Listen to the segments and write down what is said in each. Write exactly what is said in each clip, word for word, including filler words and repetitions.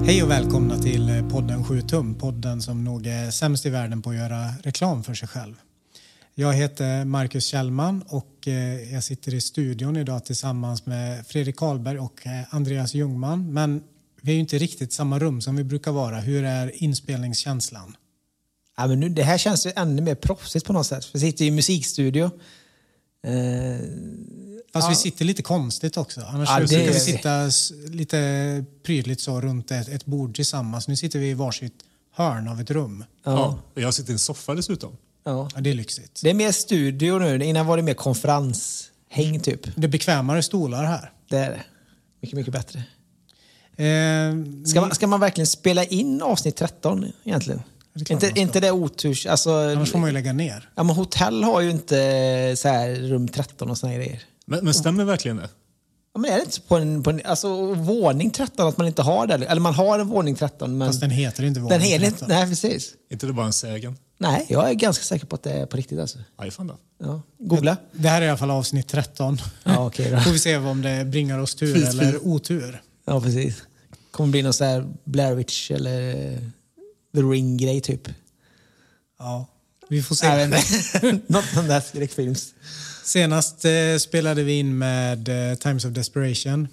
Hej och välkomna till podden sju tum, podden som nog är sämst i världen på att göra reklam för sig själv. Jag heter Marcus Kjellman och jag sitter i studion idag tillsammans med Fredrik Karlberg och Andreas Ljungman. Men vi är ju inte riktigt samma rum som vi brukar vara. Hur är inspelningskänslan? Ja, men nu, det här känns ju ännu mer proffsigt på något sätt. Vi sitter i musikstudio. Eh, Fast ja. vi sitter lite konstigt också. Annars Ja, brukar det vi är sitta lite prydligt så runt ett, ett bord tillsammans. Nu sitter vi i varsitt hörn av ett rum. Ja. Ja, jag sitter i en soffa dessutom. Ja. Ja, det är lyxigt. Det är mer studio nu. Innan var det mer konferenshäng typ. Det är bekvämare stolar här. Det är det. Mycket, mycket bättre. Eh, Ska man, ska man verkligen spela in avsnitt tretton egentligen? Det är klart Inte, man ska. inte det oturs. Alltså, Annars får man ju lägga ner. ja, men hotell har ju inte så här rum tretton och såna grejer. Men, men stämmer verkligen det? Ja, men är det inte på en, på en alltså, våning tretton att man inte har det? Eller man har en våning tretton, men Fast den heter inte våning den heter inte. tretton. Nej, precis. Inte det bara en sägen? Nej, jag är ganska säker på att det är på riktigt alltså. Aj fan då. Ja. Googla. Det här är i alla fall avsnitt tretton. Ja, okej då. Får vi se om det bringar oss tur Fy, fy. eller otur. Ja, precis. Kommer bli någon så här Blair Witch eller The Ring-grej typ. Ja, vi får se. Nej, men något sånt där skräckfilms. Senast eh, spelade vi in med eh, Times of Desperation.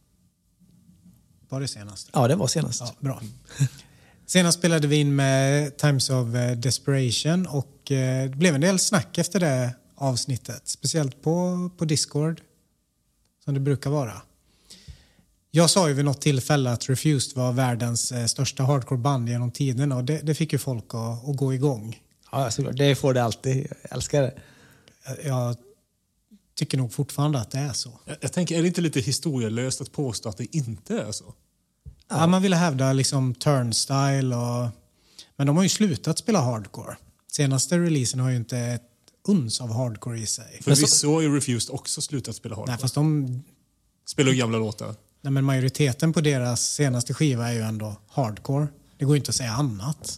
Var det senast? Ja, det var senast. Ja, bra. Senast spelade vi in med Times of eh, Desperation och eh, det blev en del snack efter det avsnittet. Speciellt på, på Discord, som det brukar vara. Jag sa ju vid något tillfälle att Refused var världens eh, största hardcore-band genom tiden och det, det fick ju folk att, att gå igång. Ja, såklart. Det får det alltid. Jag älskar det. Jag tycker nog fortfarande att det är så. Jag, jag tänker, är det inte lite historielöst att påstå att det inte är så? Ja, ja man ville hävda liksom Turnstile och... Men de har ju slutat spela hardcore. Senaste releasen har ju inte ett uns av hardcore i sig. För vi så har ju Refused också slutat spela hardcore. Nej, fast de... Spelar ju gamla låtar. Nej, men majoriteten på deras senaste skiva är ju ändå hardcore. Det går ju inte att säga annat.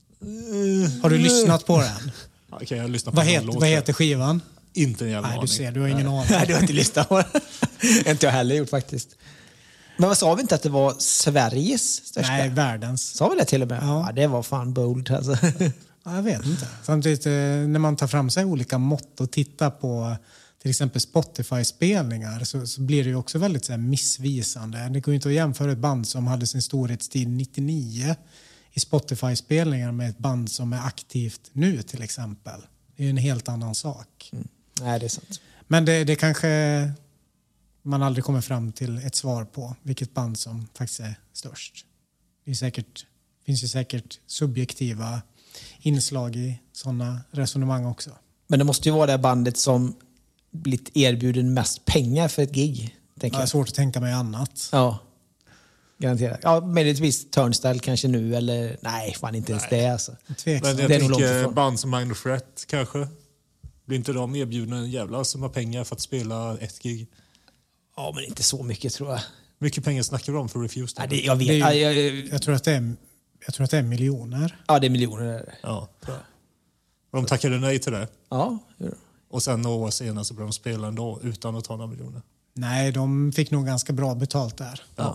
Har du lyssnat på den? Okej, okay, jag lyssnar på Vad, en het, låt. vad heter skivan? Inte en jävla Nej, aning. du ser, du har ingen aning. Nej, du har inte lyssnat på det. Inte jag heller gjort faktiskt. Men vad sa vi inte att det var Sveriges största? Nej, världens. Sa vi det till och med? Ja. Ja, det var fan bold alltså. Ja, jag vet inte. Samtidigt, eh, när man tar fram sig olika mått och tittar på till exempel Spotify-spelningar så, så blir det ju också väldigt så här, missvisande. Det går ju inte att jämföra ett band som hade sin storhetstid nittionio i Spotify-spelningar med ett band som är aktivt nu till exempel. Det är ju en helt annan sak. Mm. Nej, det är sant. Men det, det kanske man aldrig kommer fram till ett svar på vilket band som faktiskt är störst. Det är säkert, finns ju säkert subjektiva inslag i sådana resonemang också. Men det måste ju vara det bandet som blivit erbjuden mest pengar för ett gig. Det är svårt att tänka mig annat. Ja, garanterat. Ja, möjligtvis Turnstile kanske nu, eller nej, fan inte ens det alltså. Men jag Det är nog långt tänker ifrån. band som Minor Threat kanske. Blir inte de erbjudna en jävla summa pengar för att spela ett gig? Ja, men inte så mycket tror jag. Mycket pengar snackar de för Refused. Ja, det, jag vet. Det är Ja, ju- jag, jag, Jag tror att det är, jag tror att det är miljoner. ja, det är miljoner. Är det. Ja. Tror jag. Och de tackade nej till det. Ja, gör det. Och sen några år senare så började de spela ändå utan att ta några miljoner. Nej, de fick nog ganska bra betalt där. Ja.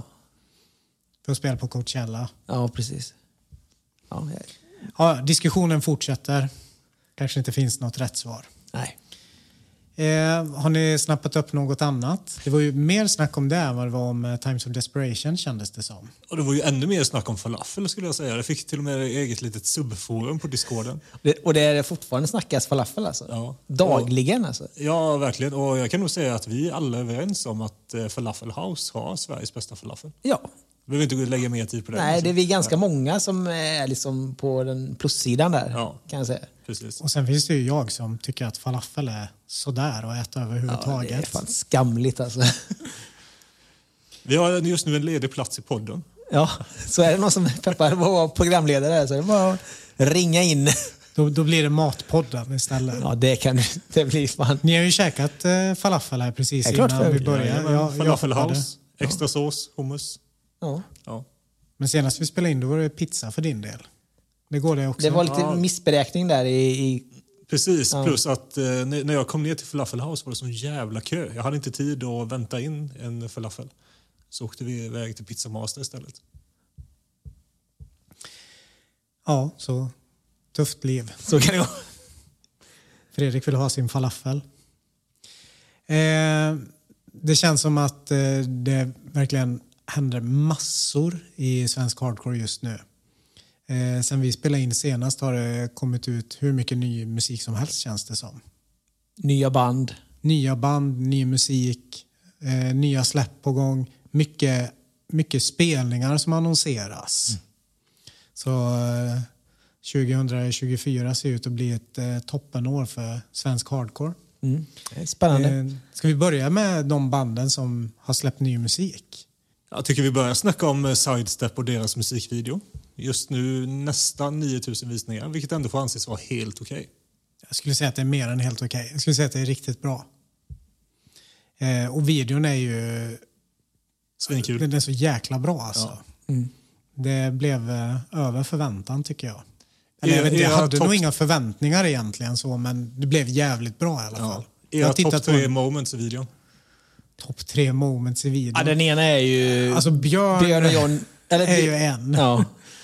För att spela på Coachella. Ja, precis. Ja, jag, Ja, diskussionen fortsätter. Kanske inte finns något rätt svar. nej. Eh, har ni snappat upp något annat? Det var ju mer snack om det än vad det var om eh, Times of Desperation kändes det som. Och det var ju ännu mer snack om falafel skulle jag säga. Det fick till och med eget litet subforum på Discorden. Det, och det är fortfarande snackas falafel alltså? Ja. Dagligen alltså? Ja, verkligen. Och jag kan nog säga att vi alla är överens om att eh, Falafel House har Sveriges bästa falafel. Ja. Vi behöver inte gå och lägga mer tid på det. Nej, det är vi ganska många som är liksom på den plussidan där, Ja. kan jag säga. Precis. Och sen finns det ju jag som tycker att falafel är sådär att äta Ja, överhuvudtaget. det är fan skamligt alltså. Vi har just nu en ledig plats i podden. Ja, så är det någon som peppar på att vara programledare så är det bara att ringa in. Då, då blir det matpodden istället. Ja, det kan det blir fan. Ni har ju käkat eh, falafel här precis Ja, klart innan för- vi började. Ja, Jag- jag Falafel hoppade. House, extra sås, hummus. Ja. Ja. Men senast vi spelade in då var det pizza för din del. Det går det också. Det var lite Ja. missberäkning där i, i Precis, Ja. plus att eh, när när jag kom ner till Falafel House var det sån jävla kö. Jag hade inte tid att vänta in en falafel. Så åkte vi iväg till Pizza Master istället. Ja, så tufft liv. Så kan det gå. Fredrik vill ha sin falafel. Eh, det känns som att eh, det verkligen händer massor i svensk hardcore just nu. Eh, sen vi spelade in senast har det kommit ut hur mycket ny musik som helst, känns det som. Nya band. Nya band, ny musik, eh, nya släpp på gång. Mycket, mycket spelningar som annonseras. Mm. Så eh, tjugohundratjugofyra ser ut att bli ett eh, toppenår för svensk hardcore. Mm. Det är spännande. Eh, ska vi börja med de banden som har släppt ny musik? Jag tycker vi börjar snacka om Sidestep och deras musikvideo. Just nu nästan nio tusen visningar, vilket ändå får anses vara helt okej. Okay. Jag skulle säga att det är mer än helt okej. Okay. Jag skulle säga att det är riktigt bra. Eh, och videon är ju... Svinkul. Den är så jäkla bra alltså. Ja. Mm. Det blev eh, över förväntan tycker jag. Eller jag, er, vet inte, jag hade top... nog inga förväntningar egentligen så, men det blev jävligt bra i alla fall. Ja. Era topp tre en... moments i videon? Topp tre moments i videon? Ja, den ena är ju... Alltså Björn, Björn och John... Eller är ju en. Ja.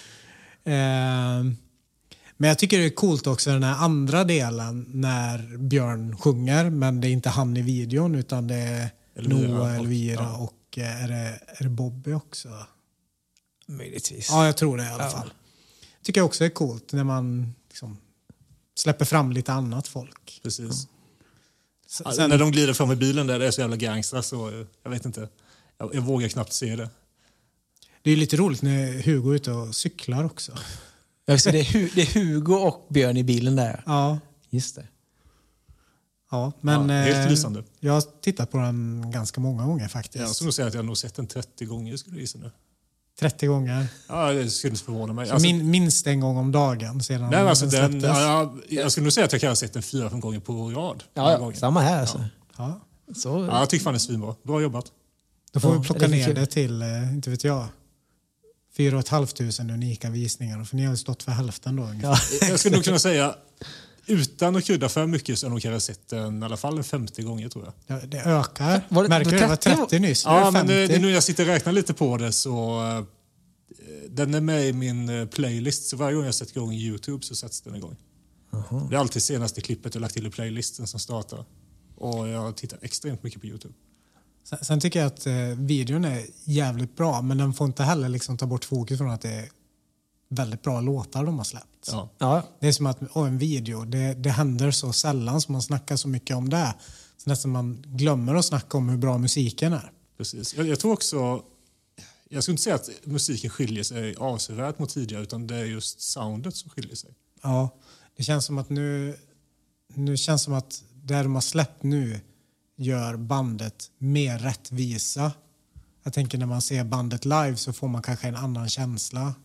eh, men jag tycker det är coolt också den här andra delen när Björn sjunger, men det är inte han i videon utan det är Elvira, Noah, Elvira och, ja. och är, det, är det Bobby också? Möjligtvis. Ja, jag tror det i alla ja. fall. Tycker jag också är coolt när man liksom släpper fram lite annat folk. Precis. Ja. Sen, Sen, när de glider fram i bilen där, det är så jävla gangster så jag vet inte. Jag, jag vågar knappt se det. Det är lite roligt när Hugo är ute och cyklar också. Ja, så det, är Hu- det är Hugo och Björn i bilen där. Ja. Just det. Ja, men ja, helt lysande. Eh, jag har tittat på den ganska många gånger faktiskt. Jag skulle nog säga att jag har nog sett den trettio gånger skulle jag gissa nu. trettio gånger? Ja, det skulle inte förvåna mig. Alltså, min, minst en gång om dagen sedan nej, alltså den den, ja, jag skulle nog säga att jag kan ha sett den fyra, fem gånger på rad. Ja, ja samma här alltså. Ja. Ja. Så... ja, jag tycker fan det är svinbra. Bra jobbat. Då får ja, vi plocka det ner kul. det till, eh, inte vet jag, fyra och ett halvt tusen unika visningar. För ni har ju stått för hälften då ungefär. Ja. Jag skulle nog kunna säga, utan att krydda för mycket så har jag nog kanske sett den i alla fall femtio gånger tror jag. Ja, det ökar. Var det, Märker du? Det var trettio trettio nyss. Ja, det men det, det är nu jag sitter och räknar lite på det så... Uh, den är med i min playlist. Så varje gång jag sätter igång YouTube så sätts den igång. Uh-huh. Det är alltid senaste klippet jag lagt till i playlisten som startar. Och jag tittar extremt mycket på YouTube. Sen, sen tycker jag att eh, videon är jävligt bra. Men den får inte heller liksom ta bort fokus från att det är väldigt bra låtar de har släppt. Ja. Ja. Det är som att oh, en video, det, det händer så sällan som man snackar så mycket om det. Så nästan man glömmer att snacka om hur bra musiken är. Precis. Jag, jag tror också... Jag skulle inte säga att musiken skiljer sig avsevärt mot tidigare utan det är just soundet som skiljer sig. Ja, det känns som att nu, nu känns som att det de har släppt nu gör bandet mer rättvisa. Jag tänker när man ser bandet live så får man kanske en annan känsla.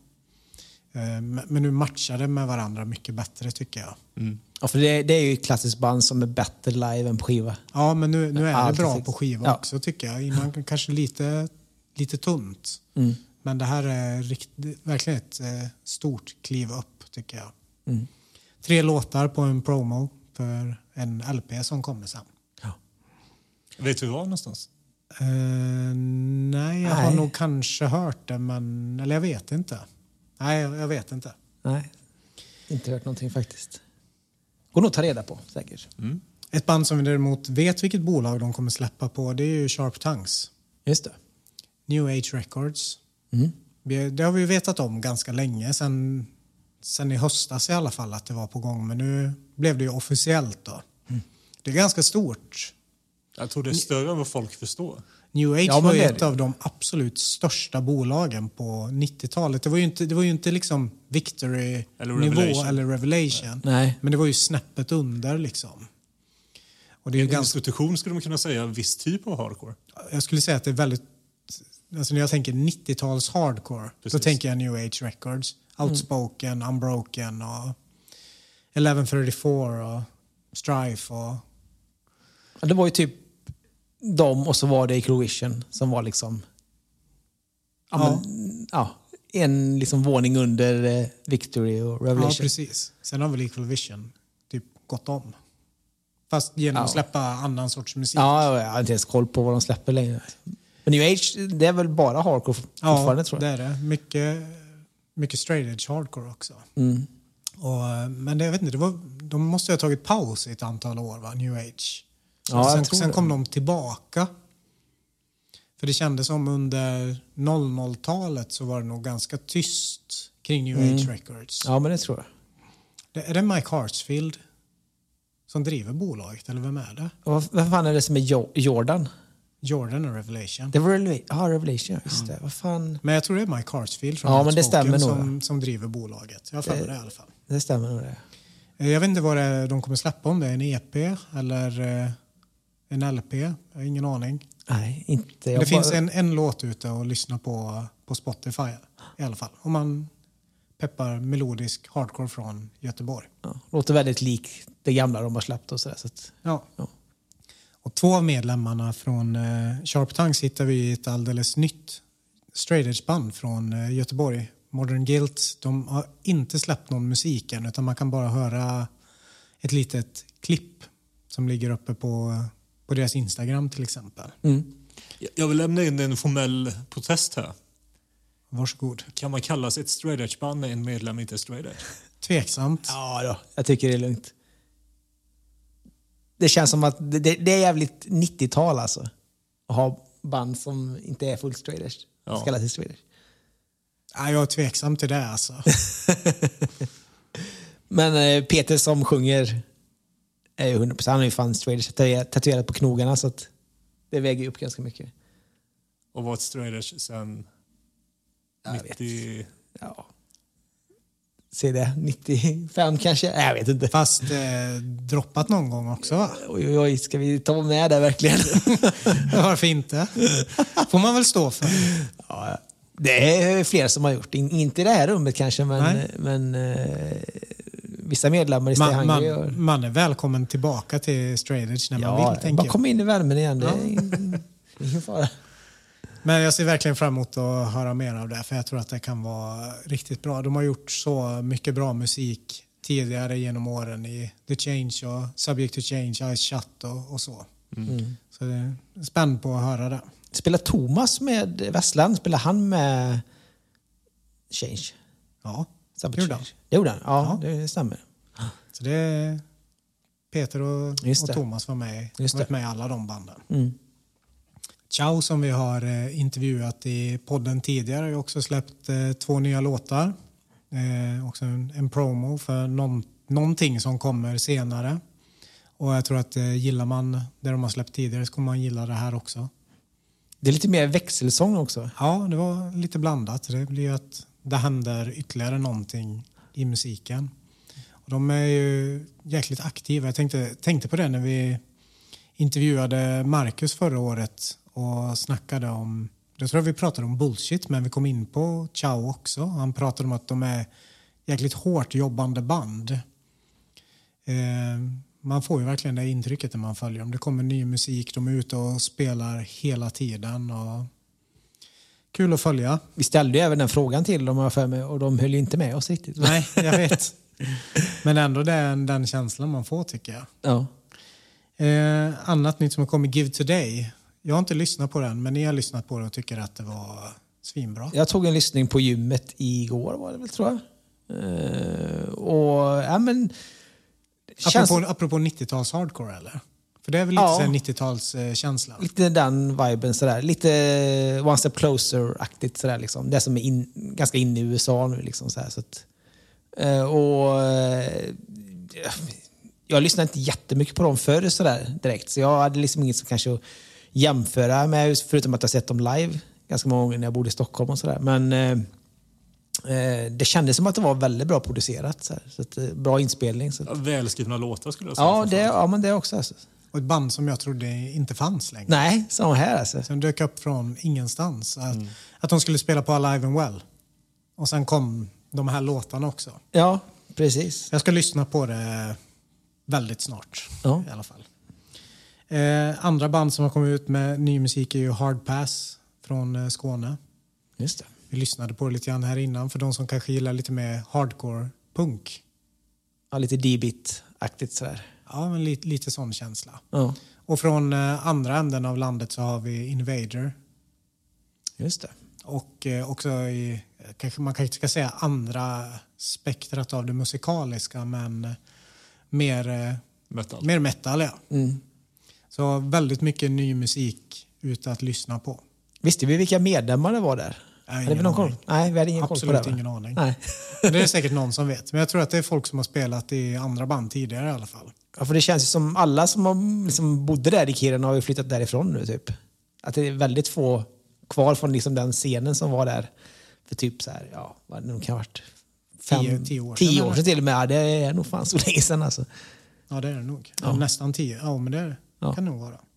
Men nu matchar det med varandra mycket bättre tycker jag. Mm. Ja, för det, det är ju ett klassiskt band som är bättre live än på skiva. Ja, men nu, nu är ja, det bra precis. på skiva ja. också tycker jag. Innan kanske lite... lite tunt. Mm. Men det här är rikt, verkligen ett eh, stort kliv upp tycker jag. Mm. Tre låtar på en promo för en L P som kommer sen. Ja. Vet du var någonstans? Uh, nej, jag nej. har nog kanske hört det, men eller jag vet inte. Nej, jag, jag vet inte. Nej, inte hört någonting faktiskt. Går nog ta reda på, säkert. Mm. Ett band som vi däremot vet vilket bolag de kommer släppa på, det är ju Sharp Tongues. Just det. New Age Records. Mm. Det har vi vetat om ganska länge. Sen, sen i höstas i alla fall att det var på gång. Men nu blev det ju officiellt då. Mm. Det är ganska stort. Jag tror det är större än vad folk förstår. New Age ja, var ju det ett av de absolut största bolagen på nittiotalet. Det var ju inte, det var ju inte liksom Victory-nivå eller, eller Revelation. Nej. Men det var ju snäppet under liksom. Och det är en ju ganska... institution skulle man kunna säga viss typ av hardcore. Jag skulle säga att det är väldigt... Alltså när jag tänker nittio-tals hardcore, precis. Då tänker jag New Age Records. Outspoken, mm. Unbroken och eleven thirty-four och Strife. Och... Ja, det var ju typ dem och så var det Equilivision som var liksom ja, ja. Men, ja, en liksom våning under eh, Victory och Revelation. Ja, precis. Sen har väl Equilivision typ gått om. Fast genom ja. att släppa annan sorts musik. Ja, jag har inte ens koll på vad de släpper längre. Men New Age, det är väl bara hardcore fortfarande ja, tror jag. Ja, det är det. Mycket, mycket straight edge hardcore också. Mm. Och, men det, jag vet inte, det var, de måste ha tagit paus i ett antal år, va? New Age. Ja, sen jag tror sen det. kom de tillbaka. För det kändes som under noll noll-talet så var det nog ganska tyst kring New Mm. Age Records. Ja, men det tror jag. Det, är det Mike Hartsfield som driver bolaget, eller vem är det? Och vad, vad fan är det som är Jo- Jordan? Jordan och Revelation. Det var Revela- ja, Revelation, just det. Vad fan? Men jag tror det är Mike Hartsfield från Ja, men det Outspoken stämmer nog, som, som driver bolaget. Jag har för mig det i alla fall. Det stämmer nog det. Jag vet inte vad det är de kommer släppa, om det är en E P eller eh, en L P. Jag har ingen aning. Nej, inte. Det Jag finns bara- en, en låt ute att lyssna på på Spotify i alla fall. Om man peppar melodisk hardcore från Göteborg. Ja, låter väldigt lik det gamla de har släppt och sådär. Så att, Ja. Ja. Och två av medlemmarna från eh, Sharp Tongues hittar vi i ett alldeles nytt straight edge band från eh, Göteborg. Modern Guilt. De har inte släppt någon musik än, utan man kan bara höra ett litet klipp som ligger uppe på, på deras Instagram till exempel. mm. Jag vill lämna in en formell protest här. Varsågod. Kan man kalla sig ett straight edge band när en medlem inte är straight edge? Tveksamt. Ja då, jag tycker det är lugnt. Det känns som att det, det är jävligt nittiotal alltså. Att ha band som inte är fullt straight edge. Ja. Ska kalla sig straight edge. Ja, jag är tveksam till det alltså. Men eh, Peter som sjunger är ju hundra procent. Han är ju fan straight edge tatuerat, tatuerat på knogarna, så att det väger ju upp ganska mycket. Och varit straight edge sen Jag vet. nittio... Ja. Se det, nittiofem kanske? Nej, jag vet inte. Fast eh, droppat någon gång också, va? Oj, oj, oj, ska vi ta med det verkligen? Varför inte? Får man väl stå för. Ja, det är fler som har gjort. In, inte i det här rummet kanske, men, Nej. men eh, vissa medlemmar i Stay Man, Hungry. man, och, man är välkommen tillbaka till straight edge när man ja, vill, tänker bara jag. kom in i värmen igen. Det Ja. är ingen, ingen fara. Men jag ser verkligen fram emot att höra mer av det, för jag tror att det kan vara riktigt bra. De har gjort så mycket bra musik tidigare genom åren i The Change och Subject to Change, Eyes Shut och, och så. Mm. Så det är spännande på att höra det. Spelar Thomas med Westland? Spelar han med Change? Ja, Subject gjorde han. Change? Det gjorde han, ja, Ja. det stämmer. så det är Peter och, Just och det. Thomas var med, Just varit det. med i alla de banden. Mm. Ciao, som vi har eh, intervjuat i podden tidigare, har ju också släppt eh, två nya låtar. Eh, också en, en promo för någon, någonting som kommer senare. Och jag tror att eh, gillar man det de har släppt tidigare så kommer man gilla det här också. Det är lite mer växelsång också. Ja, det var lite blandat. Det blir ju att det händer ytterligare någonting i musiken. Och de är ju jäkligt aktiva. Jag tänkte, tänkte på det när vi intervjuade Marcus förra året och snackade om, jag tror vi pratade om bullshit, men vi kom in på Ciao också. Han pratade om att de är jäkligt hårt jobbande band. Eh, man får ju verkligen det intrycket när man följer dem. Det kommer ny musik, de är ute och spelar hela tiden och kul att följa. Vi ställde ju även den frågan till dem, har jag för mig, och de höll ju inte med oss riktigt. Nej, jag vet. Men ändå den, den känslan man får, tycker jag. Ja. Eh, annat nytt som har kommit, Give Today. Jag har inte lyssnat på den, men ni har lyssnat på det och tycker att det var svinbra. Jag tog en lyssning på gymmet igår, var det väl, tror jag. Uh, och, ja men... Känns Apropå, apropå nittio-tals hardcore, eller? För det är väl lite Ja. så här nittio-tals eh, känsla. lite den viben sådär. Lite One Step Closer-aktigt sådär liksom. Det som är in, ganska inne i U S A nu liksom såhär. Så att, uh, och... Uh, jag lyssnade inte jättemycket på dem förr sådär direkt. Så jag hade liksom inget som kanske att jämföra med, förutom att jag sett dem live ganska många gånger när jag bodde i Stockholm och sådär. Men eh, det kändes som att det var väldigt bra producerat. Så, så att, eh, bra inspelning. Så att, Ja, välskrivna låtar skulle jag säga. ja, det, ja, men det också. Alltså. Och ett band som jag trodde inte fanns längre. Nej, samma här alltså. Sen dök upp från ingenstans. Att, mm. att de skulle spela på Alive and Well. Och sen kom de här låtarna också. Ja, precis. Jag ska lyssna på det väldigt snart Ja. i alla fall. Eh, andra band som har kommit ut med ny musik är ju Hard Pass från eh, Skåne. Just det. Vi lyssnade på det lite grann här innan för de som kanske gillar lite mer hardcore punk. Ja, lite D-beat-aktigt sådär. Ja, men lite, lite sån känsla. Ja, Och från eh, andra änden av landet så har vi Invader. just det. Och eh, också i kanske man kanske inte ska säga andra spektrat av det musikaliska, men mer Metal. Mer metal, ja. Mm. Så väldigt mycket ny musik ute att lyssna på. Visste vi vilka medlemmar det var där? Nej, hade vi någon koll? Nej, vi hade ingen Absolut koll på det. ingen aning. Nej. Det är säkert någon som vet. Men jag tror att det är folk som har spelat i andra band tidigare i alla fall. Ja, för det känns ju som alla som har, liksom, bodde där i Kiruna har ju flyttat därifrån nu typ. Att det är väldigt få kvar från liksom den scenen som var där för typ så här, ja, vad det nog kan ha varit fem, Tio, tio år sedan. tio år sedan till och med. Ja, det är nog fan så länge sedan alltså. Ja, det är det nog. Ja. Nästan tio. Ja, men det Ja. kan nog vara.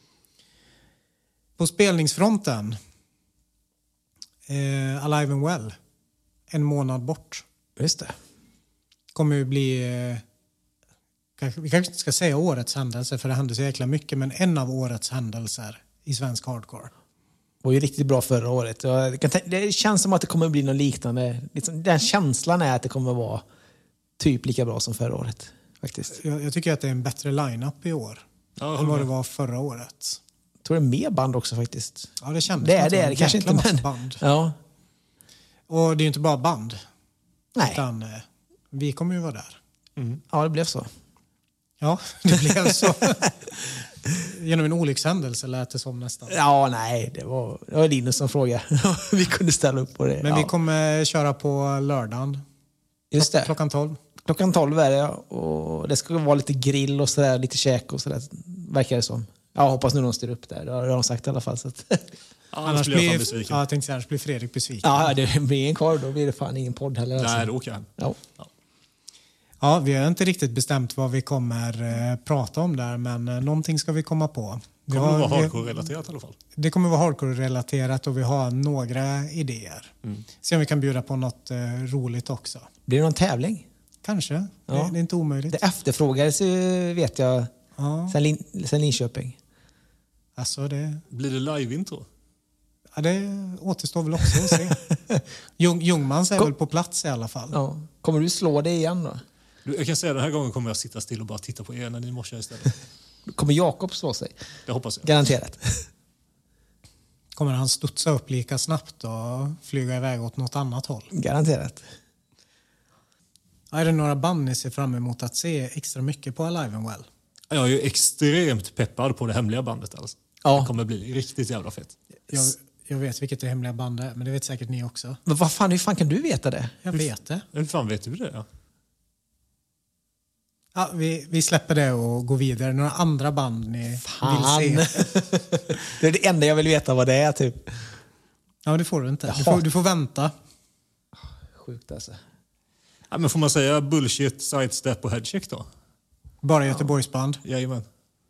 På spelningsfronten. Eh, Alive and Well. En månad bort. Just det. Kommer ju bli... Eh, kanske, vi kanske inte ska säga årets händelse, för det hände så jäkla mycket. Men en av årets händelser i svensk hardcore. Det var ju riktigt bra förra året. Jag kan tänka, det känns som att det kommer bli något liknande. Liksom, den känslan är att det kommer vara typ lika bra som förra året. Faktiskt. Jag, jag tycker att det är en bättre line-up i år. Ja, än vad det var förra året. Jag tror det är mer band också faktiskt. Ja, det kändes Det är som att det, var det en kanske jäkla inte, massa men- band. Ja. Och det är ju inte bara band. Nej. Utan eh, vi kommer ju vara där. Ja, det blev så. Ja, det blev så. Genom en olyckshändelse lät det som nästan. Ja, nej. Det var, det var Linus som frågade. Vi kunde ställa upp på det. Men ja. vi kommer köra på lördagen. Just det. Klockan tolv. Klockan tolv är det, ja. Och det ska vara lite grill och sådär, lite käk och sådär, verkar det som. Jag hoppas nu de styr upp där, det har de sagt i alla fall. Så att... Annars blir jag fan besviken. ja, jag tänkte säga, annars blir Fredrik besviken. Ja, det blir en kvar, då blir det fan ingen podd heller. Alltså. Nej, då åker jag hem. Ja. Ja, vi har inte riktigt bestämt vad vi kommer eh, prata om där, men eh, någonting ska vi komma på. Vi Kommer har, det vara vi- hardcore-relaterat i alla fall? Det kommer vara hardcore-relaterat och vi har några idéer. Mm. Se om vi kan bjuda på något eh, roligt också. Blir det någon tävling? Kanske. Ja. Det, det är inte omöjligt. Det efterfrågades ju, vet jag, Ja, sen, Lin, sen Linköping. alltså det, Blir det live-intro? ja, det återstår väl också att se. Ljung, Ljungmans är Kom- väl på plats i alla fall. Ja. Kommer du slå det igen då? Du, jag kan säga den här gången kommer jag sitta still och bara titta på er när ni morsar istället. Kommer Jakob slå sig? Det hoppas jag. Garanterat. Kommer han studsa upp lika snabbt och flyga iväg åt något annat håll? Garanterat. Är det några band ni ser fram emot att se extra mycket på Alive and Well? Jag är ju extremt peppad på det hemliga bandet. Alltså. Ja. Det kommer bli riktigt jävla fett. Jag, jag vet vilket det hemliga band är, men det vet säkert ni också. Men vad fan, hur fan kan du veta det? Jag vet det. Hur fan vet du det? Ja? Ja, vi, vi släpper det och går vidare. Några andra band ni Fan. vill se? Det är det enda jag vill veta vad det är typ. Ja, det får du inte. Du Jaha. får, du får vänta. Sjukt alltså. Ja, men får man säga bullshit, sidestep och headcheck då? Bara Göteborgsband. Jajamän.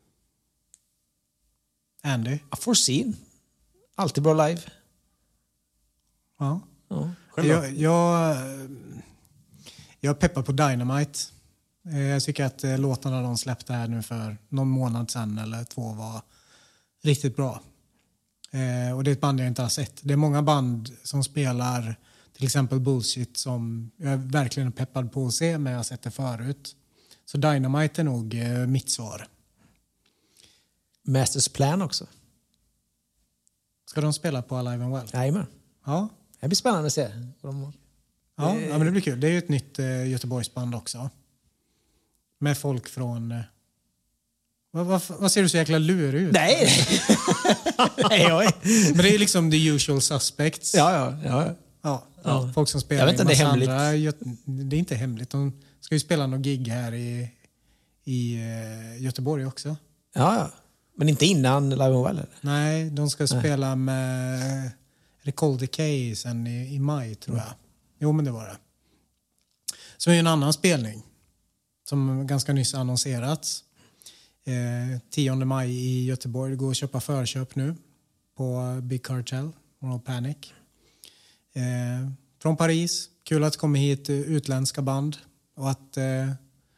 Andy. A Foreseen. Alltid bra live. Ja. Ja. Själv då? Jag, jag, jag peppar på Dynamite. Eh, Jag tycker att eh, låtarna de släppte här nu för någon månad sedan eller två var riktigt bra. Eh, och det är ett band jag inte har sett. Det är många band som spelar till exempel Bullshit som jag är verkligen peppad på att se, men jag har sett det förut. Så Dynamite är nog eh, mitt svar. Masters Plan också. Ska de spela på Alive and Well? Jajamän. Ja. Det blir spännande att se. vad de- Ja, ja, men det blir kul. Det är ju ett nytt eh, Göteborgsband också. Med folk från... Eh, vad, vad, vad ser du så jäkla lurig ut? Nej! Nej, jag är... Men det är ju liksom the usual suspects. Ja, ja, ja. Ja, Ja. folk som spelar Jag vet inte om det är massa hemligt. andra Gö- det är inte hemligt. De ska ju spela någon gig här i, i eh, Göteborg också. Ja, ja. Men inte innan Live on Well, eller? Nej, de ska Nej. spela med Recall Decay sen i, i maj, tror jag. Jo, men det var det. Så är ju en annan spelning som ganska nyss annonserats. Eh, tionde maj i Göteborg. Det går att köpa förköp nu på Big Cartel, Moral Panic. Eh, från Paris. Kul att det kommer hit eh, utländska band. Och att... Eh,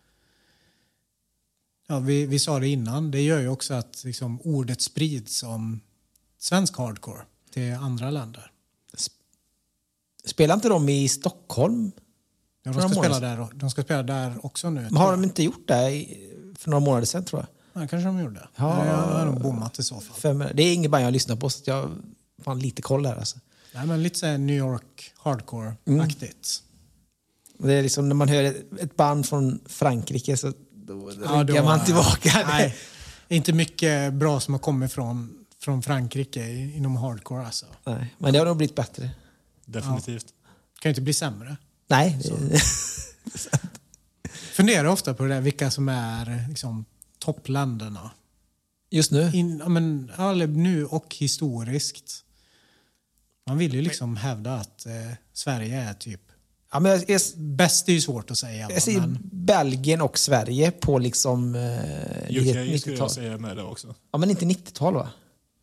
ja, vi, vi sa det innan. Det gör ju också att liksom, ordet sprids om svensk hardcore till andra länder. Spelar inte de i Stockholm? Ja, de, För ska några spela där, de ska spela där också nu. Men har de inte gjort det i- för några månader sedan, tror jag? Ja, kanske de gjorde. Ja. Ja. Jag har nog bommat i så fall. För, det är inget band jag lyssnar på, så jag har fan lite koll där. Alltså. Nej, men lite så här New York hardcore-aktigt. Mm. Det är liksom när man hör ett, ett band från Frankrike så då Ja, ryggar då, man tillbaka. Nej, inte mycket bra som har kommit från, från Frankrike inom hardcore alltså. Nej, men det har nog blivit bättre. Definitivt. Ja. Kan ju inte bli sämre. Nej. Funderar ofta på det där, vilka som är liksom, toppländerna. Just nu? In, ja, men, eller nu och historiskt. Man vill ju liksom hävda att eh, Sverige är typ... Ja, men jag, jag, bäst är ju svårt att säga. Jag ser men... Belgien och Sverige på liksom... Eh, U K skulle jag säga med det också. Ja, men inte nittiotal va?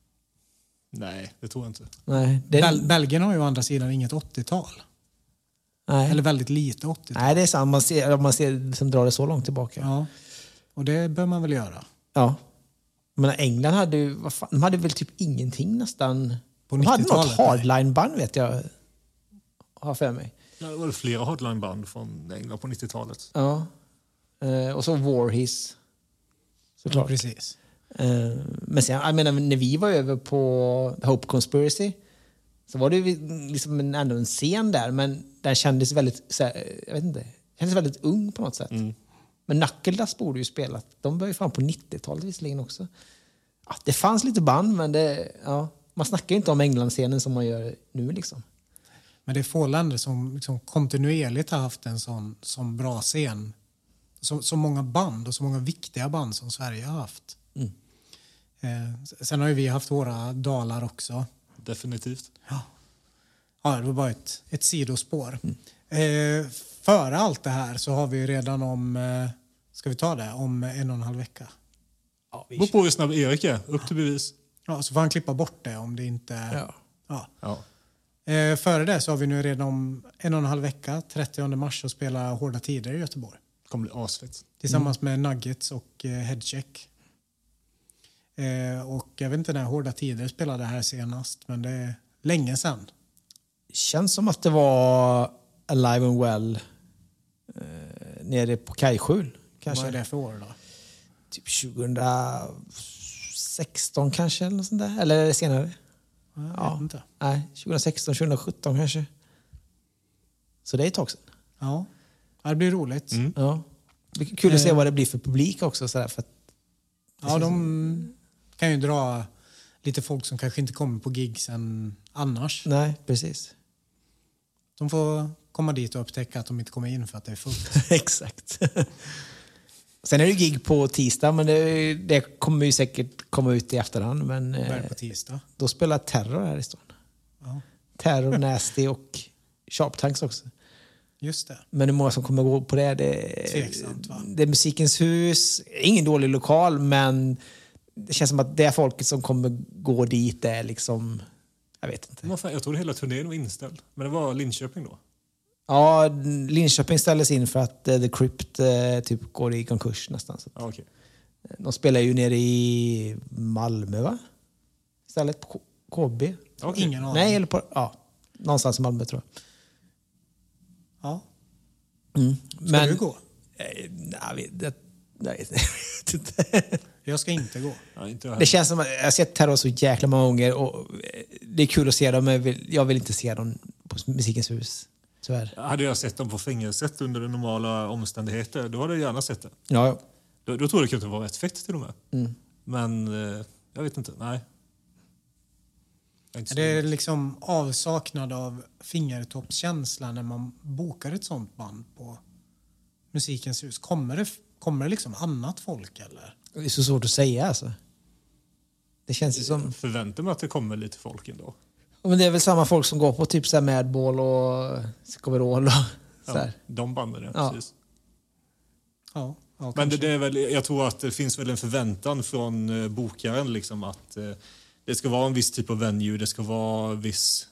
Nej, det tror jag inte. Nej, det... Bel- Belgien har ju å andra sidan inget åttiotal. Nej. Eller väldigt lite åttiotal. Nej, det är sant. Man ser, man ser som drar det så långt tillbaka. Ja, och det bör man väl göra. Ja. Men England hade ju... Vad fan, de hade väl typ ingenting nästan... På de hade nittiotalet, något hardline-band vet jag. Har för mig. Ja, det var flera hardline-band från England på nittiotalet. Ja. Eh, och så Warhis. Såklart. Ja, precis. Eh, men sen, jag menar, när vi var över på Hope Conspiracy så var det ju liksom en, ändå en scen där, men den kändes väldigt, så här, jag vet inte, kändes väldigt ung på något sätt. Mm. Men Knuckleduss borde ju spelat. De började fram på nittiotalet visserligen också. Ja, det fanns lite band, men det, ja, man snackar ju inte om England-scenen som man gör nu liksom. Men det är få länder som liksom kontinuerligt har haft en sån, sån bra scen. Så, så många band och så många viktiga band som Sverige har haft. Mm. Eh, sen har ju vi haft våra dalar också. Definitivt. Ja, ja det var bara ett, ett sidospår. Mm. Eh, före allt det här så har vi redan om, eh, ska vi ta det, om en och en halv vecka. Ja, Beror på hur snabb Erik är. Upp till bevis. Ja, så får han klippa bort det om det inte... Ja. Ja. Ja. Eh, före det så har vi nu redan om en och en halv vecka, trettionde mars, att spela Hårda Tider i Göteborg. Det kommer bli asfett. Tillsammans med Nuggets och eh, Headcheck. Eh, och jag vet inte när Hårda Tider spelade här senast, men det är länge sedan. Känns som att det var Alive and Well eh, nere på Kajskjul. Kanske. Vad är det för år då? Typ tjugohundrasexton kanske eller något sånt där. Eller senare. Jag vet Ja. inte. Nej, tjugohundrasexton, tjugohundrasjutton kanske. Så det är ett tag sedan. Ja, ja det blir roligt. Mm. Ja. Det är kul att se vad det blir för publik också. Så där, för att Ja, de kan ju dra lite folk som kanske inte kommer på gigsen annars. Nej, precis. De får komma dit och upptäcka att de inte kommer in för att det är fullt. Exakt. Sen är det gig på tisdag, men det, det kommer ju säkert komma ut i efterhand. Men Vad är det eh, på tisdag? då spelar Terror här i stan. Ja, Terror, Nasty och Sharp Tanks också. just det. Men hur många som kommer gå på det? Det, Tveksamt, va? det är Musikens hus. Ingen dålig lokal, men det känns som att det folket som kommer gå dit är liksom... Jag vet inte. Men fan, jag trodde hela turnén var inställd. Men det var Linköping då. Ja, Linköping ställdes in för att uh, The Crypt uh, typ går i konkurs nästan. Så. Ja, okej. De spelar ju nere i Malmö, va? Istället på K- KB. Okej. Ingen aning. Nej, eller på... Ja, någonstans i Malmö tror jag. Ja. Mm. Ska du gå? Eh, jag vet, jag, jag vet inte. Jag ska inte gå. Ja, inte jag Det känns som att jag har sett Terror så jäkla många gånger och det är kul att se dem, men jag vill, jag vill inte se dem på Musikens hus. Tyvärr. Hade jag sett dem på fängelset under normala omständigheter, då hade jag gärna sett det. Ja, ja. Då, då tror jag det kunde vara rätt fett till och med. Mm. Men eh, jag vet inte, nej. Jag är inte så- Det är liksom avsaknad av fingertoppskänsla när man bokar ett sånt band på Musikens hus. Kommer det, kommer det liksom annat folk eller? Det är så svårt att säga alltså. Det känns ju som... Förväntar mig att det kommer lite folk ändå. Men det är väl samma folk som går på typ så här Madball och Scoverall och så Ja, här. de banden, ja, Ja. precis. Ja, ja Men kanske. det, det är väl, jag tror att det finns väl en förväntan från eh, bokaren liksom att eh, det ska vara en viss typ av venue, det ska vara en viss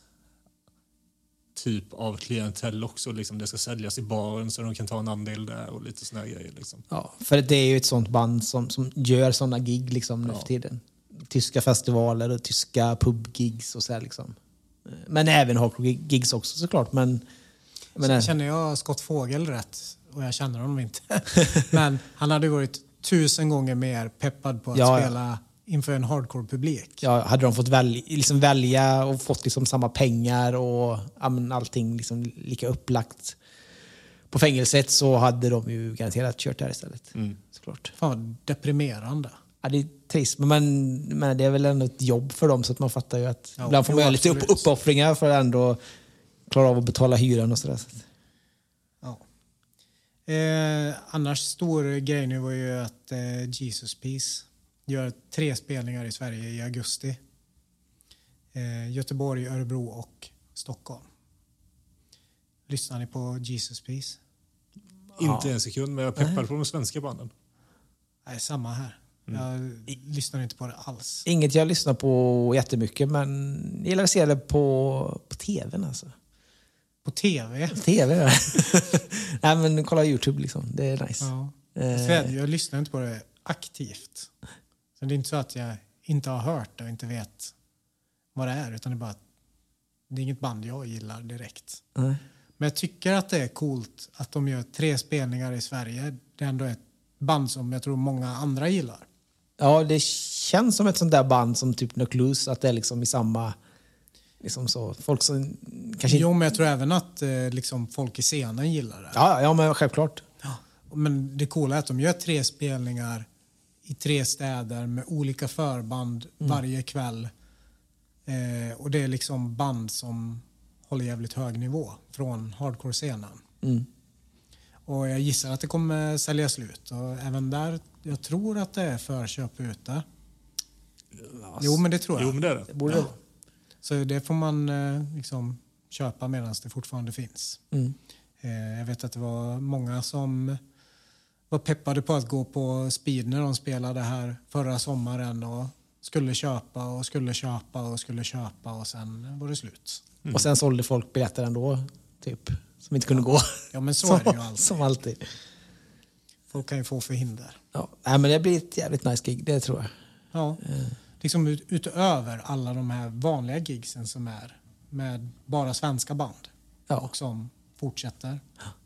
typ av klientell också. Liksom. Det ska säljas i baren så de kan ta en andel där och lite såna här grejer. Liksom. Ja, för det är ju ett sånt band som, som gör såna gig liksom nu Ja. för tiden. Tyska festivaler och tyska pubgigs och så här liksom. Men även hardcore-gigs också såklart. Men, jag menar, Känner jag Scott Fågel rätt, och jag känner honom inte, men han hade varit tusen gånger mer peppad på att Ja, ja. spela inför en hardcore-publik. Ja, hade de fått välja, liksom välja och fått liksom samma pengar och ja, men allting liksom lika upplagt på fängelset så hade de ju garanterat kört där istället. Mm. Såklart. Fan vad deprimerande. Ja, det är trist, men, men det är väl ändå ett jobb för dem så att man fattar ju att Ja, ibland får man jo, göra lite upp, absolut. uppoffringar för att ändå klara av att betala hyran och sådär. Ja. Eh, annars stor grej nu var ju att eh, Jesus Peace gör tre spelningar i Sverige i augusti. Eh, Göteborg, Örebro och Stockholm. Lyssnar ni på Jesus Peace? Inte en sekund, men jag peppar på de svenska banden. Nej, samma här. Jag lyssnar inte på det alls. Inget jag lyssnar på jättemycket, men jag gillar att se det på, på tvn alltså. På tv? Tv, ja. Nej, men kolla YouTube liksom. Det är nice. Ja. Eh, Jag, jag lyssnar inte på det aktivt. Så det är inte så att jag inte har hört det och inte vet vad det är, utan det är bara att det är inget band jag gillar direkt. nej. Men jag tycker att det är coolt att de gör tre spelningar i Sverige. Det är ändå ett band som jag tror många andra gillar. Ja, det känns som ett sånt där band som typ Knock Loose, att det är liksom i samma liksom så folk som kanske Jo, men jag tror även att eh, liksom folk i scenen gillar det. Ja, ja, men självklart. Ja. Men det coola är att de gör tre spelningar i tre städer med olika förband Mm. varje kväll. Eh, och det är liksom band som håller jävligt hög nivå från hardcore-scenen. Mm. Och jag gissar att det kommer sälja slut. Och även där, jag tror att det är förköp ute. Jo, men det tror jag. Jo, men det är det. Det borde det vara. Så det får man eh, liksom köpa medan det fortfarande finns. Mm. Eh, jag vet att det var många som var peppade på att gå på speed när de spelade här förra sommaren och skulle köpa och skulle köpa och skulle köpa och sen var det slut. Mm. Och sen sålde folk biljetter ändå, typ, som inte kunde gå. Ja, men så som, är det ju alltid. Som alltid. Folk kan ju få förhinder. Ja. Nej, men det blir ett jävligt nice gig, det tror jag. Ja. Liksom ut, utöver alla de här vanliga gigsen som är med bara svenska band Ja. och som fortsätter.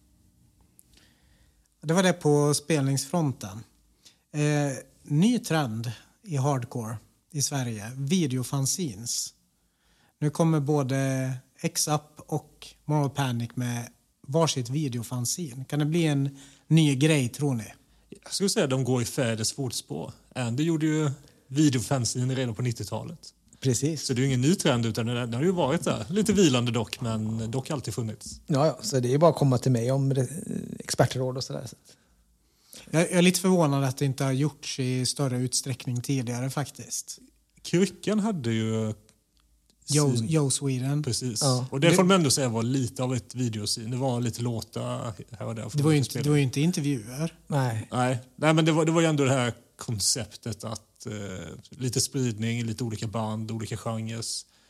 Det var det på spelningsfronten. Eh, ny trend i hardcore i Sverige, videofanzines. Nu kommer både X-Up och Moral Panic med varsitt videofanzin. Kan det bli en ny grej, tror ni? Jag skulle säga att de går i fäders fotspår. Andy gjorde ju videofanzine redan på nittiotalet. Precis. Så det är ju ingen ny trend, utan den har ju varit där. Lite vilande dock, men dock alltid funnits. Ja, ja, så det är bara att komma till mig om expertråd och sådär. Jag jag är lite förvånad att det inte har gjorts i större utsträckning tidigare faktiskt. Kryckan hade ju... Joe, sin- Joe Sweden. Precis. Ja. Och det, Det- får man ändå säga var lite av ett videosyn. Det var lite låtar här och där. Det var ju inte, det var ju inte intervjuer. Nej. Nej, Nej men det var, det var ju ändå det här konceptet att eh, lite spridning, lite olika band, olika genrer.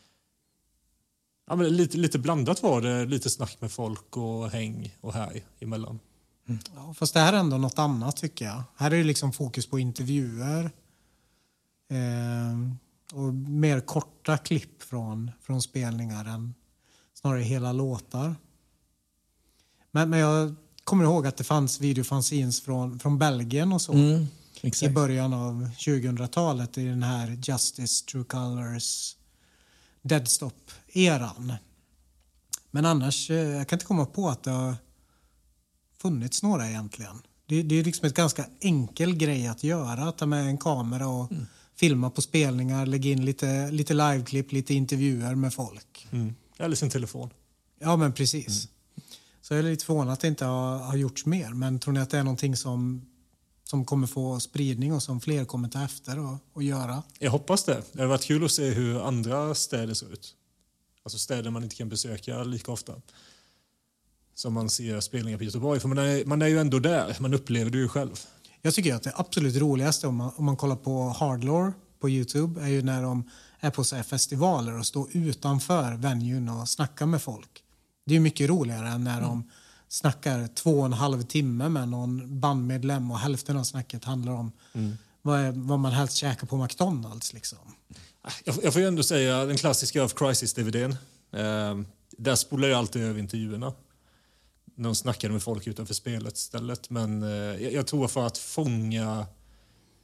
Ja, men lite, lite blandat var det, lite snack med folk och häng och här emellan. Ja, fast det här är ändå något annat tycker jag. Här är det liksom fokus på intervjuer. Eh, och mer korta klipp från, från spelningar än snarare hela låtar. Men, men jag kommer ihåg att det fanns videofanzines från, från Belgien och så. Mm, I exakt. början av tjugohundratalet i den här Justice, True Colors, Deadstop-eran. Men annars, eh, jag kan inte komma på att det har funnits några egentligen. Det, det är liksom ett ganska enkel grej att göra. Ta med en kamera och Mm. filma på spelningar, lägga in lite, lite liveklipp, lite intervjuer med folk. Mm. Eller sin telefon. Ja, men precis. Så jag är lite förvånad att det inte har, har gjorts mer. Men tror ni att det är någonting som, som kommer få spridning och som fler kommer ta efter och, och göra? Jag hoppas det. Det har varit kul att se hur andra städer ser ut. Alltså städer man inte kan besöka lika ofta. Som man ser spelningar på Göteborg. För man är, man är ju ändå där. Man upplever det ju själv. Jag tycker att det absolut roligaste om man, om man kollar på Hardlore på YouTube är ju när de är på så här festivaler och står utanför venuen och snackar med folk. Det är ju mycket roligare än när de snackar två och en halv timme med någon bandmedlem och hälften av snacket handlar om vad, är, vad man helst käkar på McDonalds. Liksom. Jag, jag får ju ändå säga den klassiska Earth Crisis-D V D:n. Eh, där spolar jag alltid över intervjuerna. När de snackade med folk utanför spelet stället. Men eh, jag, jag tror för att fånga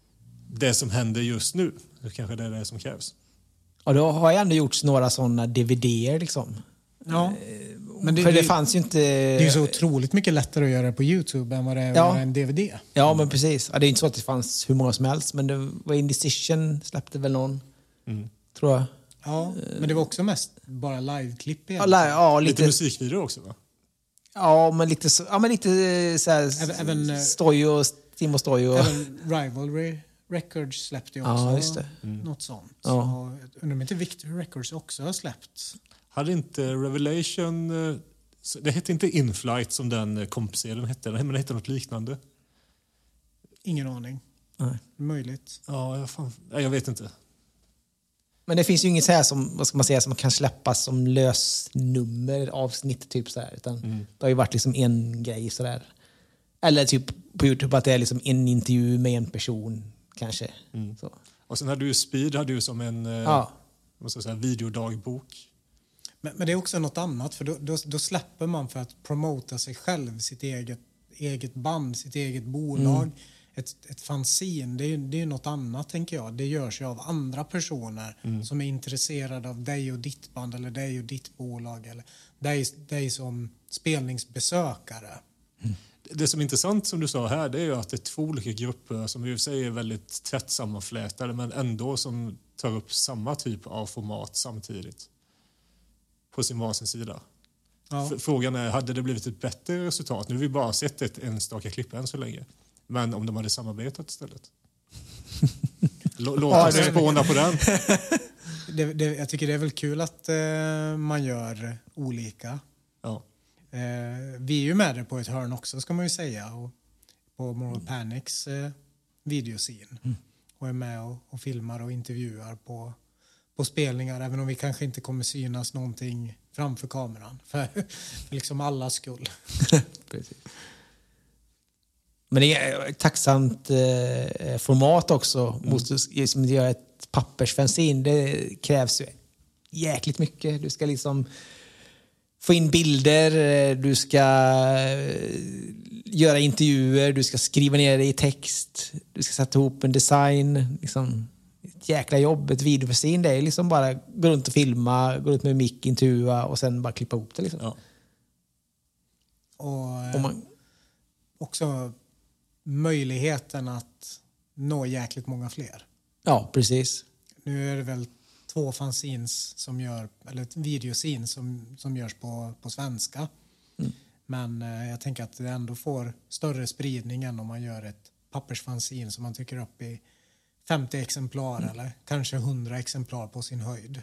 det som händer just nu. Det kanske det är det som krävs. Och då har jag ändå gjort några sådana D V D-er liksom. Ja. Men det, För det, det fanns ju inte... Det är ju så otroligt mycket lättare att göra det på YouTube än vad det är att Ja. göra en D V D. Ja, men precis. Ja, det är inte så att det fanns hur många som helst, men det var Indecision släppte väl någon, Mm. tror jag. Ja, men det var också mest bara liveklipp Ja, egentligen. li- ja, Lite, lite, musikvideo också, va? ja, men lite, så- ja, men lite så här, Även- även, eh, Stoj och Timo Stoj och... Även Rivalry Records släppte ju också Ja, just det. något sånt. Ja. Så, undrar om inte Victory Records också har släppt. Hade inte Revelation... eh, så- Det hette inte Inflight som den eh, kompserien hette, men det hette något liknande. Ingen aning. Nej. Möjligt. Ja, jag, fan, nej, jag vet inte. Men det finns ju inget så här som, vad ska man säga, som kan släppas som lösnummer avsnitt typ så här, utan Mm. det har ju varit liksom en grej så där. Eller typ på YouTube att det är liksom en intervju med en person kanske. Mm. Så. Och sen hade du Speed hade du som en eh, Ja. vad ska jag säga, videodagbok. Men, men det är också något annat, för då, då, då släpper man för att promota sig själv, sitt eget, eget band, sitt eget bolag. Mm. Ett, ett fanzine, det är ju det är ju något annat, tänker jag. Det görs ju av andra personer Mm. som är intresserade av dig och ditt band, eller dig och ditt bolag, eller dig, dig som spelningsbesökare. Det som är intressant som du sa här, det är ju att det är två olika grupper som i och för sig är väldigt tätt sammanflätade, men ändå som tar upp samma typ av format samtidigt. På sin varsin sida. Ja. F- Frågan är, hade det blivit ett bättre resultat? Nu har vi bara sett ett enstaka klipp än så länge. Men om de hade samarbetat istället? L- Låt Ja, oss det- spåna på den. Det, det, jag tycker det är väl kul att eh, man gör olika. Ja. Eh, vi är ju med det på ett hörn också, ska man ju säga. Och på Moral Panics eh, videoscene. Mm. Och är med och, och filmar och intervjuar på, på spelningar. Även om vi kanske inte kommer synas någonting framför kameran. För, för liksom allas skull. Precis. Men det är ett tacksamt eh, format också. Mm. Måste liksom göra ett pappersfanzine. Det krävs ju jäkligt mycket. Du ska liksom få in bilder, du ska eh, göra intervjuer, du ska skriva ner det i text, du ska sätta ihop en design. Liksom, ett jäkla jobb, ett videofanzine. Det är liksom bara gå runt och filma, gå runt med mick, intervjua och sen bara klippa ihop det. Liksom. Ja. Och eh, Och man, också möjligheten att nå jäkligt många fler. ja, precis. Nu är det väl två fanzines som gör, eller ett videoscene som, som görs på, på svenska. Mm. Men eh, jag tänker att det ändå får större spridning än om man gör ett pappersfanzine som man tycker upp i femtio exemplar Mm. eller kanske hundra exemplar på sin höjd.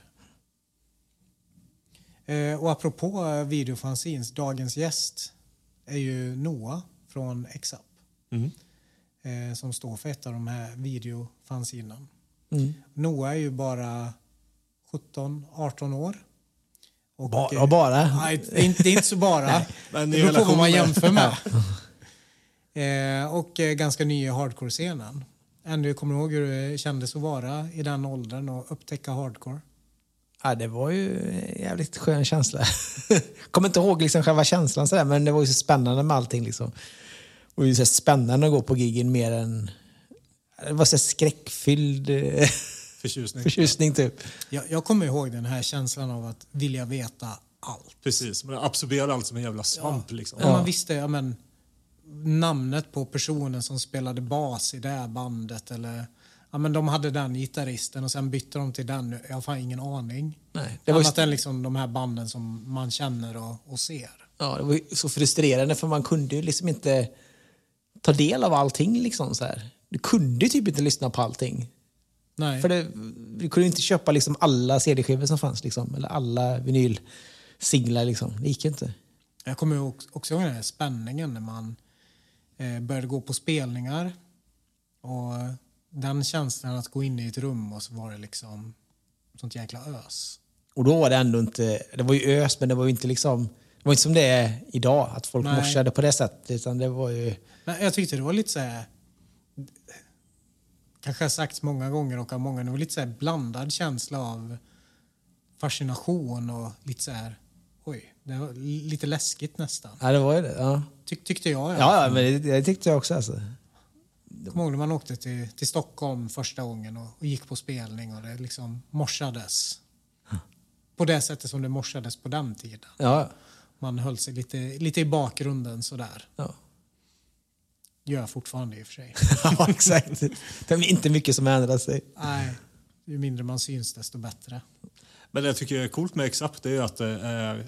Eh, och apropå eh, videofanzines, dagens gäst är ju Noah från X-Up. Mm. Eh, som står för ett av de här videofanzinen. Mm. Noah är ju bara sjutton arton år. Och, Bara, eh, bara. Nej, det är inte, det är inte så bara. Men Det i beror på vad man relation med- jämför med. eh, och eh, ganska ny i hardcore-scenen. Ändå kommer du ihåg hur det kändes att vara i den åldern och upptäcka hardcore? Ja, det var ju en jävligt skön känsla. Kommer inte ihåg liksom själva känslan sådär, men det var ju så spännande med allting liksom. Det var ju så spännande att gå på giggen mer än... Det var så skräckfylld eh, Förtjusning. förtjusning typ. Jag, jag kommer ihåg den här känslan av att vilja veta allt. Precis, man absorberade allt som en jävla svamp. Liksom. Ja. Man visste ja, men, namnet på personen som spelade bas i det här bandet. Eller, ja, men de hade den gitarristen och sen bytte de till den. Jag har fan ingen aning. Nej, det var Annat ju, än liksom de här banden som man känner och, och ser. ja, det var ju så frustrerande för man kunde ju liksom inte ta del av allting liksom så här. Du kunde ju typ inte lyssna på allting. Nej. För det, du kunde inte köpa liksom alla C D-skivor som fanns liksom, eller alla vinylsinglar liksom. Det gick ju inte. Jag kommer ihåg också ihåg den här spänningen när man eh, började gå på spelningar. Och den känslan att gå in i ett rum och så var det liksom sånt jäkla ös. Och då var det ändå inte, det var ju ös men det var ju inte liksom, det var inte som det är idag att folk Nej. morsade på det sättet, utan det var ju... Men jag tyckte det var lite så här, kanske har sagts många gånger och av många, det var lite så här blandad känsla av fascination och lite så här, oj, det var lite läskigt nästan. Ja, det var ju det. Ja, Tyck, tyckte jag. ja, ja men det, det tyckte jag också. Alltså. Kom ihåg när man åkte till, till Stockholm första gången och, och gick på spelning och det liksom morsades. På det sättet som det morsades på den tiden. Ja. Man höll sig lite, lite i bakgrunden sådär. Ja. Gör fortfarande i och för sig. Ja, exakt. Det är inte mycket som ändrar sig. Nej, ju mindre man syns desto bättre. Men det jag tycker är coolt med X-Up det är att det är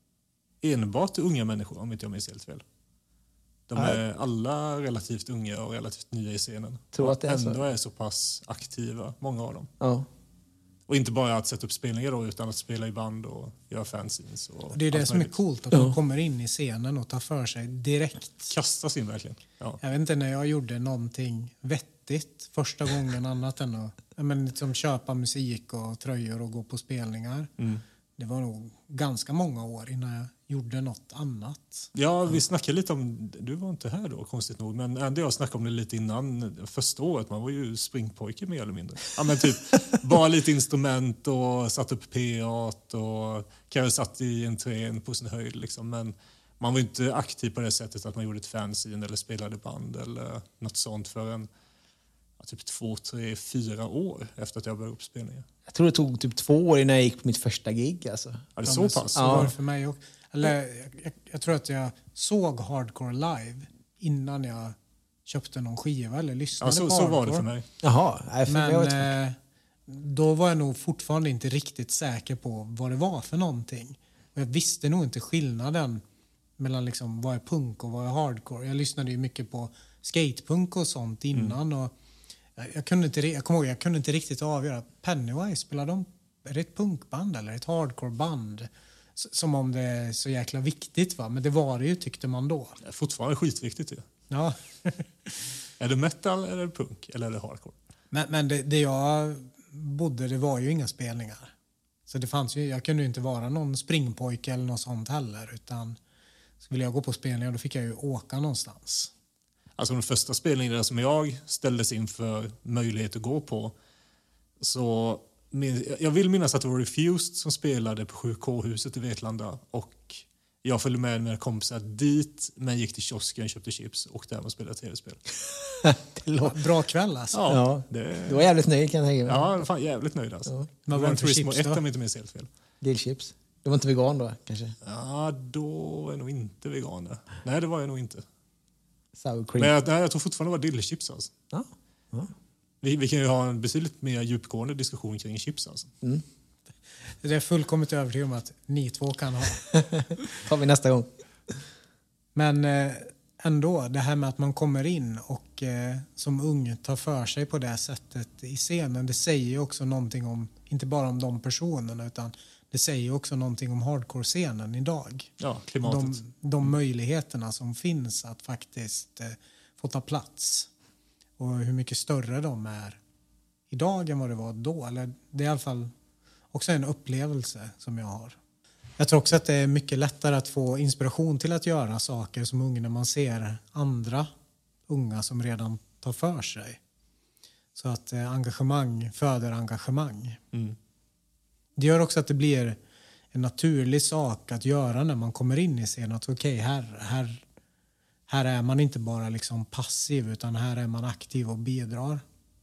enbart unga människor, om inte jag minns helt fel. De är alla relativt unga och relativt nya i scenen. Tror att det är ändå så. är så pass aktiva, många av dem. Ja. Och inte bara att sätta upp spelningar då, utan att spela i band och göra fanzines. Och Och det är det allt som möjligt. är coolt, att Ja. de kommer in i scenen och tar för sig direkt. Kastas in verkligen. Ja. Jag vet inte när jag gjorde någonting vettigt första gången annat än att ja, men liksom köpa musik och tröjor och gå på spelningar. Mm. Det var nog ganska många år innan jag gjorde något annat. Ja, vi snackade lite om, du var inte här då konstigt nog, men ändå jag snackade om det lite innan första året, man var ju springpojke mer eller mindre. Ja men typ, bara lite instrument och satt upp P A och kanske satt i entrén på sin höjd liksom, men man var inte aktiv på det sättet att man gjorde ett fanzine eller spelade band eller något sånt förrän ja, typ två, tre, fyra år efter att jag började upp spelningen. Jag tror det tog typ två år innan jag gick på mitt första gig. Alltså. Ja, det är Ja, men så pass. Så var det för mig också. Eller, jag, jag, jag tror att jag såg hardcore live innan jag köpte någon skiva eller lyssnade Ja, så, på så hardcore. var det för mig. Jaha. Nej, för Men jag vet eh, då var jag nog fortfarande inte riktigt säker på vad det var för någonting. Och jag visste nog inte skillnaden mellan liksom vad är punk och vad är hardcore. Jag lyssnade ju mycket på skatepunk och sånt innan. Mm. Och jag, jag, kunde inte, jag kommer ihåg, jag kunde inte riktigt avgöra. Pennywise, spelar de, är det ett punkband eller ett hardcoreband? Som om det är så jäkla viktigt, va? Men det var det ju, tyckte man då. Det är fortfarande skitviktigt ju. Ja. Är det metal eller är det punk eller är det hardcore? Men, men det, det jag bodde, det var ju inga spelningar. Så det fanns ju, jag kunde ju inte vara någon springpojke eller något sånt heller. Utan skulle jag gå på spelningar, då fick jag ju åka någonstans. Alltså de första spelningarna som jag ställdes inför möjlighet att gå på, så jag vill minnas att det var Refused som spelade på sju K-huset i Vetlanda, och jag följde med mina kompisar dit, men gick till kiosken, köpte chips och där och spelade tv-spel. Bra kväll alltså. Ja, Ja. det... Du var jävligt nöjd, kan jag tänka mig. Ja, fan jävligt nöjd alltså. Ja. Det Vad var var en det för Turismo chips ett då? om jag inte minns helt fel. Dillchips. Du var inte vegan då, kanske? Ja, då är jag nog inte vegan. där. Nej, det var jag nog inte. Sour cream. Men jag, nej, jag tror fortfarande det var dillchips alltså. Ja. Ja. Vi, vi kan ju ha en betydligt mer djupgående diskussion kring chips alltså. Mm. Det är fullkomligt övertygad om att ni två kan ha. tar vi nästa gång. Men eh, ändå, det här med att man kommer in och eh, som ung tar för sig på det sättet i scenen, det säger ju också någonting om, inte bara om de personerna, utan det säger också någonting om hardcore-scenen idag. Ja, klimatet. De, de möjligheterna som finns att faktiskt eh, få ta plats. Och hur mycket större de är idag än vad det var då. Eller det är i alla fall också en upplevelse som jag har. Jag tror också att det är mycket lättare att få inspiration till att göra saker som ung när man ser andra unga som redan tar för sig. Så att eh, engagemang föder engagemang. Mm. Det gör också att det blir en naturlig sak att göra när man kommer in i scenen. Att okej, okay, här, här, här är man inte bara liksom passiv, utan här är man aktiv och bidrar.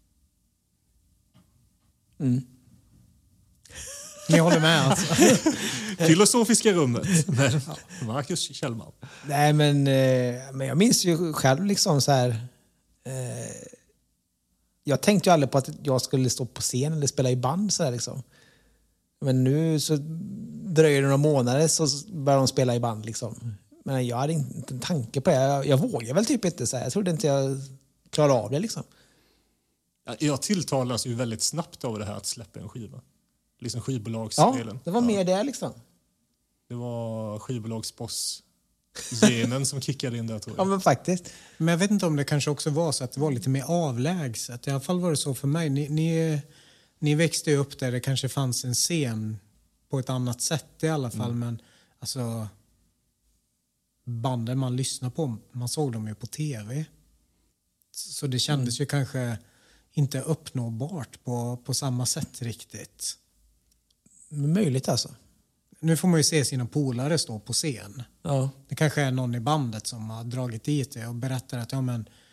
Mm. Ni håller med alltså? Filosofiska rummet med Marcus Kjellman. Nej, men, eh, men jag minns ju själv liksom så här... Eh, jag tänkte ju aldrig på att jag skulle stå på scen eller spela i band så här liksom. Men nu så dröjer det några månader så börjar de spela i band liksom. Men jag hade inte en tanke på det. Jag, jag vågar väl typ inte så här. Jag trodde inte jag klarade av det liksom. Jag tilltalas ju väldigt snabbt av det här att släppa en skiva. Liksom Ja, skivbolagsdelen. det var mer det liksom. Det var skivbolagsboss-genen som kickade in där, tror Ja, jag. men faktiskt. Men jag vet inte om det kanske också var så att det var lite mer avlägset. I alla fall var det så för mig. Ni, ni, ni växte ju upp där det kanske fanns en scen på ett annat sätt i alla fall. Mm. Men alltså, banden man lyssnar på, man såg dem ju på tv. Så det kändes mm. ju kanske inte uppnåbart på, på samma sätt riktigt. Möjligt alltså. Nu får man ju se sina polare stå på scen. Ja. Det kanske är någon i bandet som har dragit dit det och berättar att ja, men,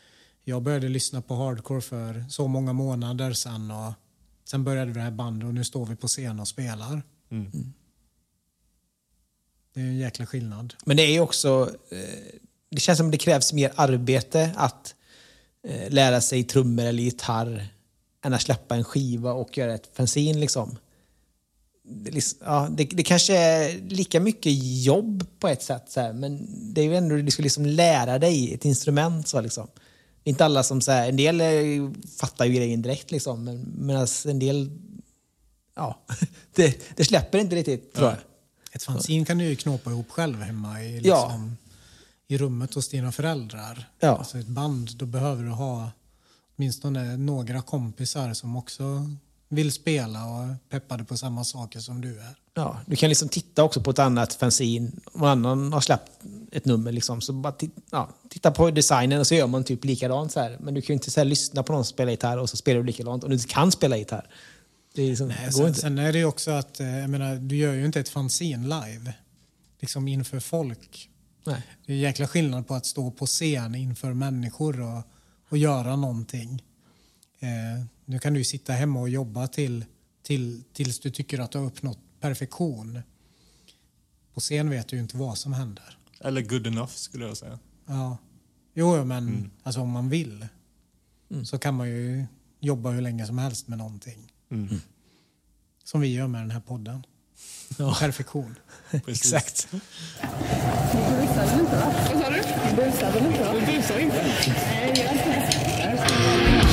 jag började lyssna på hardcore för så många månader sedan och sen började vi det här bandet och nu står vi på scen och spelar. Mm. Mm. Det är en jäkla skillnad. Men det är ju också, det känns som det krävs mer arbete att lära sig trummor eller gitarr än att släppa en skiva och göra ett fanzine liksom. Det, ja, det, det kanske är lika mycket jobb på ett sätt så här, men det är ju ändå du ska liksom lära dig ett instrument så liksom. Inte alla som så här, en del fattar ju grejen direkt liksom, men medan en del ja, det, det släpper inte riktigt tror jag. Ett fanzine kan du ju knåpa ihop själv hemma i, liksom, ja. i rummet hos dina föräldrar. Ja. Alltså ett band, då behöver du ha åtminstone några kompisar som också vill spela och peppade på samma saker som du är. Ja, du kan liksom titta också på ett annat fanzine. Någon annan har släppt ett nummer liksom. Så bara t- ja, titta på designen och så gör man typ likadant så här. Men du kan ju inte så här, lyssna på någon som spelar gitarr och så spelar du likadant. Och du kan spela gitarr. Det är liksom, Nej, det går sen, inte. sen är det ju också att jag menar, du gör ju inte ett fanzine live. Liksom inför folk. Nej. Det är jäkla skillnad på att stå på scen inför människor och, och göra någonting. Eh, nu kan du ju sitta hemma och jobba till, till, tills du tycker att du har uppnått perfektion. På scen vet du ju inte vad som händer. Eller good enough skulle jag säga. Ja. Jo, men Mm. alltså, om man vill Mm. så kan man ju jobba hur länge som helst med någonting. Mm. Som vi gör med den här podden. Ja. Perfektion. Exakt. Du busar väl inte, va? Vad sa du? Du busar väl inte, va? Du busar inte? Nej, jag gör inte det.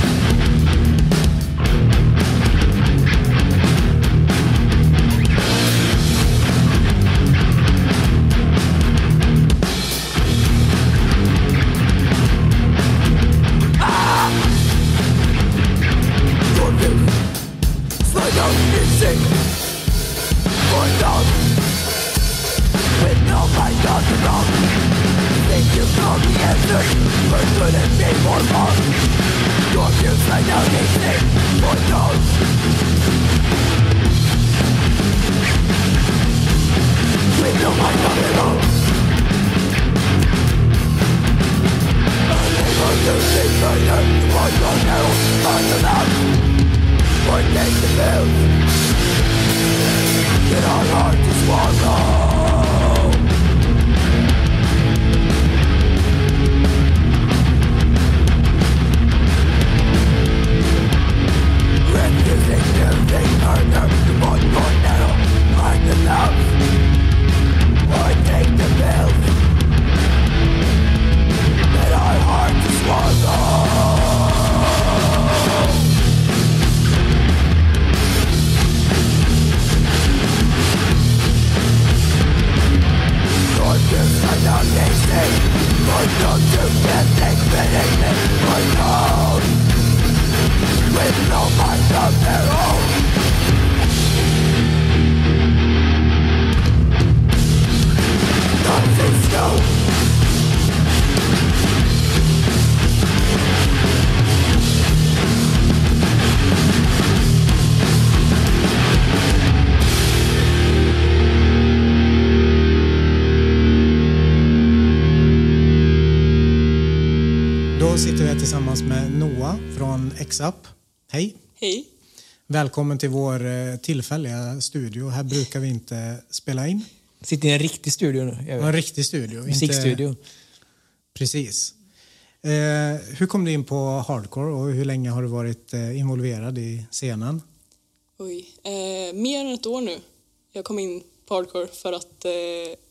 Tillsammans med Noah från X-Up. Hej. Hej. Välkommen till vår tillfälliga studio. Här brukar vi inte spela in. Sitter i en riktig studio nu. En riktig studio. Musikstudio. Inte... Precis. Eh, hur kom du in på hardcore och hur länge har du varit eh, involverad i scenen? Oj. Eh, mer än ett år nu. Jag kom in på hardcore för att eh,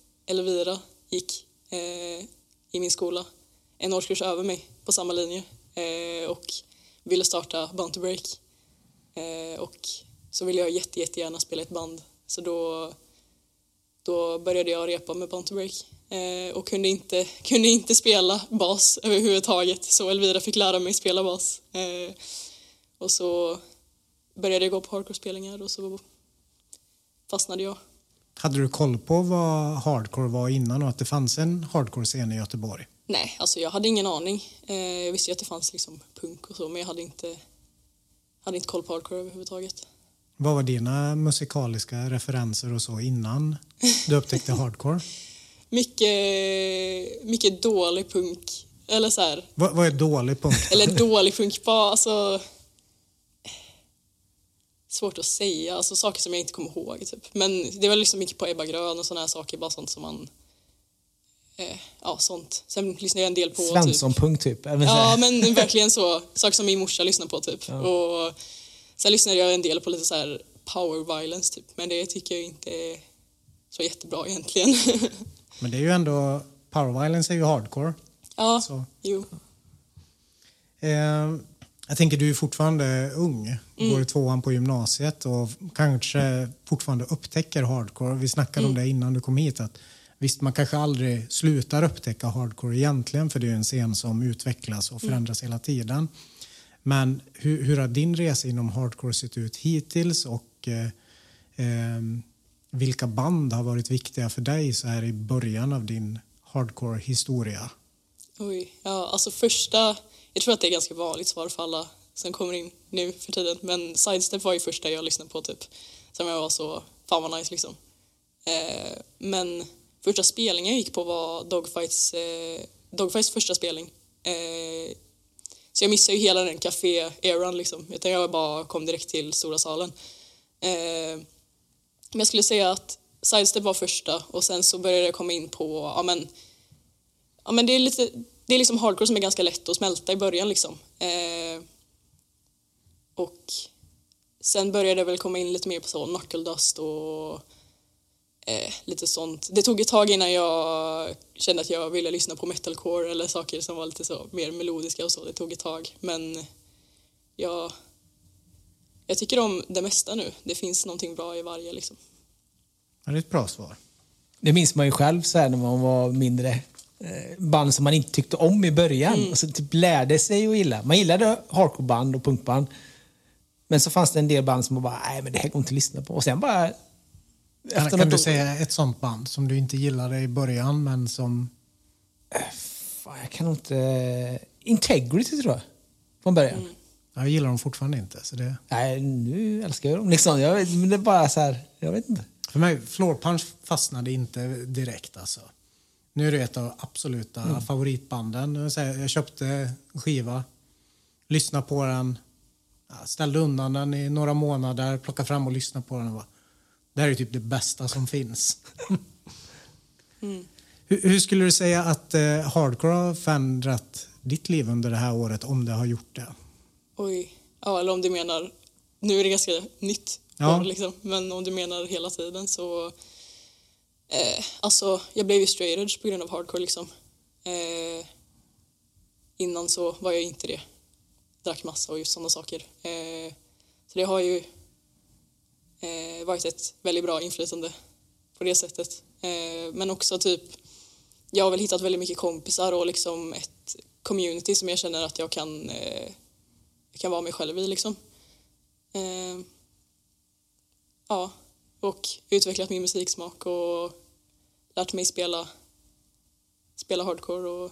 Elvira gick eh, i min skola. En årskurs över mig på samma linje eh, och ville starta Bound to Break. Eh, och så ville jag jätte, jättegärna spela ett band. Så då, då började jag repa med Bound to Break eh, och kunde inte, kunde inte spela bas överhuvudtaget. Så Elvira fick lära mig spela bas. Eh, och så började jag gå på hardcore-spelningar och så fastnade jag. Hade du koll på vad hardcore var innan och att det fanns en hardcore-scen i Göteborg? Nej, alltså jag hade ingen aning. Eh, jag visste ju att det fanns liksom punk och så, men jag hade inte, hade inte koll på hardcore överhuvudtaget. Vad var dina musikaliska referenser och så innan du upptäckte hardcore? Mycket, mycket dålig punk. Eller så här, Vad, vad är dålig punk? eller dålig punk, bara alltså... Svårt att säga, alltså saker som jag inte kommer ihåg typ. Men det var liksom mycket på Ebba Grön och såna här saker, bara sånt som man... Eh, ja, sånt. Sen lyssnar jag en del på... Svensson-punk typ. typ. Ja, men verkligen så. Saker som min morsa lyssnar på typ. Ja. Och sen lyssnar jag en del på lite så här power violence typ. Men det tycker jag inte är så jättebra egentligen. Men det är ju ändå... Power violence är ju hardcore. Ja, så. jo. Eh, jag tänker du är fortfarande ung. Mm. Går i tvåan på gymnasiet och kanske fortfarande upptäcker hardcore. Vi snackade mm. om det innan du kom hit. Att visst, man kanske aldrig slutar upptäcka hardcore egentligen, för det är en scen som utvecklas och förändras mm. hela tiden. Men hur, hur har din resa inom hardcore sett ut hittills, och eh, eh, vilka band har varit viktiga för dig så här i början av din hardcore-historia? Oj, ja, alltså första... Jag tror att det är ganska vanligt svar för alla som kommer in nu för tiden. Men Sidestep var ju första jag lyssnade på typ. Som jag var så, fan vad nice liksom. Eh, men första spelningen jag gick på var Dogfights, eh, Dogfights första spelning. Eh, så jag missade ju hela den café-eran liksom. Utan jag bara kom direkt till stora salen. Eh, men jag skulle säga att Sidestep var första. Och sen så började jag komma in på, ja men... Ja men det är lite... Det är liksom hardcore som är ganska lätt att smälta i början liksom. Eh, och sen började jag väl komma in lite mer på så Knuckle Dust och eh, lite sånt. Det tog ett tag innan jag kände att jag ville lyssna på metalcore eller saker som var lite så mer melodiska och så. Det tog ett tag, men jag, jag tycker om det mesta nu. Det finns någonting bra i varje liksom. Ja, det är ett bra svar. Det minns man ju själv så här när man var mindre. Band som man inte tyckte om i början. Mm. Och så typ lärde sig att gilla. Man gillade hardcoreband och punkband. Men så fanns det en del band som man bara, nej men det här går inte att lyssna på. Och sen bara... Kan, kan du år... säga ett sånt band som du inte gillade i början, men som... Fan, jag kan nog inte... Integrity tror jag. Från början. Mm. Jag gillar dem fortfarande inte. Så det... Nej, nu älskar jag dem. Liksom, jag vet, men det är bara så här, jag vet inte. För mig, Floor Punch fastnade inte direkt alltså. Nu är det ett av absoluta mm. favoritbanden. Jag köpte skiva, lyssnade på den, ställde undan den i några månader, plockade fram och lyssnade på den. Och bara, det här är typ det bästa som finns. mm. hur, hur skulle du säga att eh, hardcore har förändrat ditt liv under det här året, om det har gjort det? Oj, ja, eller om du menar, nu är det ganska nytt ja. år, liksom. Men om du menar hela tiden så... Eh, alltså, jag blev ju straight edge på grund av hardcore liksom. Eh, innan så var jag inte det. Drack massa och just sådana saker. Eh, så det har ju eh, varit ett väldigt bra inflytande på det sättet. Eh, men också typ, jag har väl hittat väldigt mycket kompisar och liksom ett community som jag känner att jag kan, eh, jag kan vara mig själv i liksom. Eh, ja. Och utvecklat min musiksmak och lärt mig spela, spela hardcore. Och,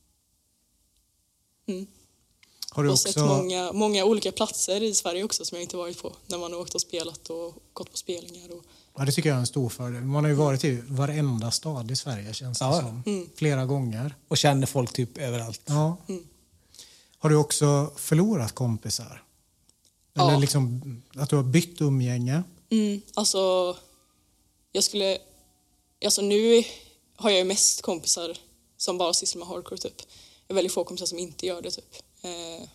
mm. Har du och också... sett många, många olika platser i Sverige också som jag inte varit på. När man har åkt och spelat och gått på spelningar. Och... Ja, det tycker jag är en stor fördel. Man har ju varit i varenda stad i Sverige, känns det ja. som. Mm. Flera gånger. Och känner folk typ överallt. Ja. Mm. Har du också förlorat kompisar? Eller ja. liksom att du har bytt umgänge? Mm, alltså, jag skulle... Alltså nu har jag ju mest kompisar som bara sysslar med hardcore, typ. Jag har väldigt få kompisar som inte gör det, typ. Eh,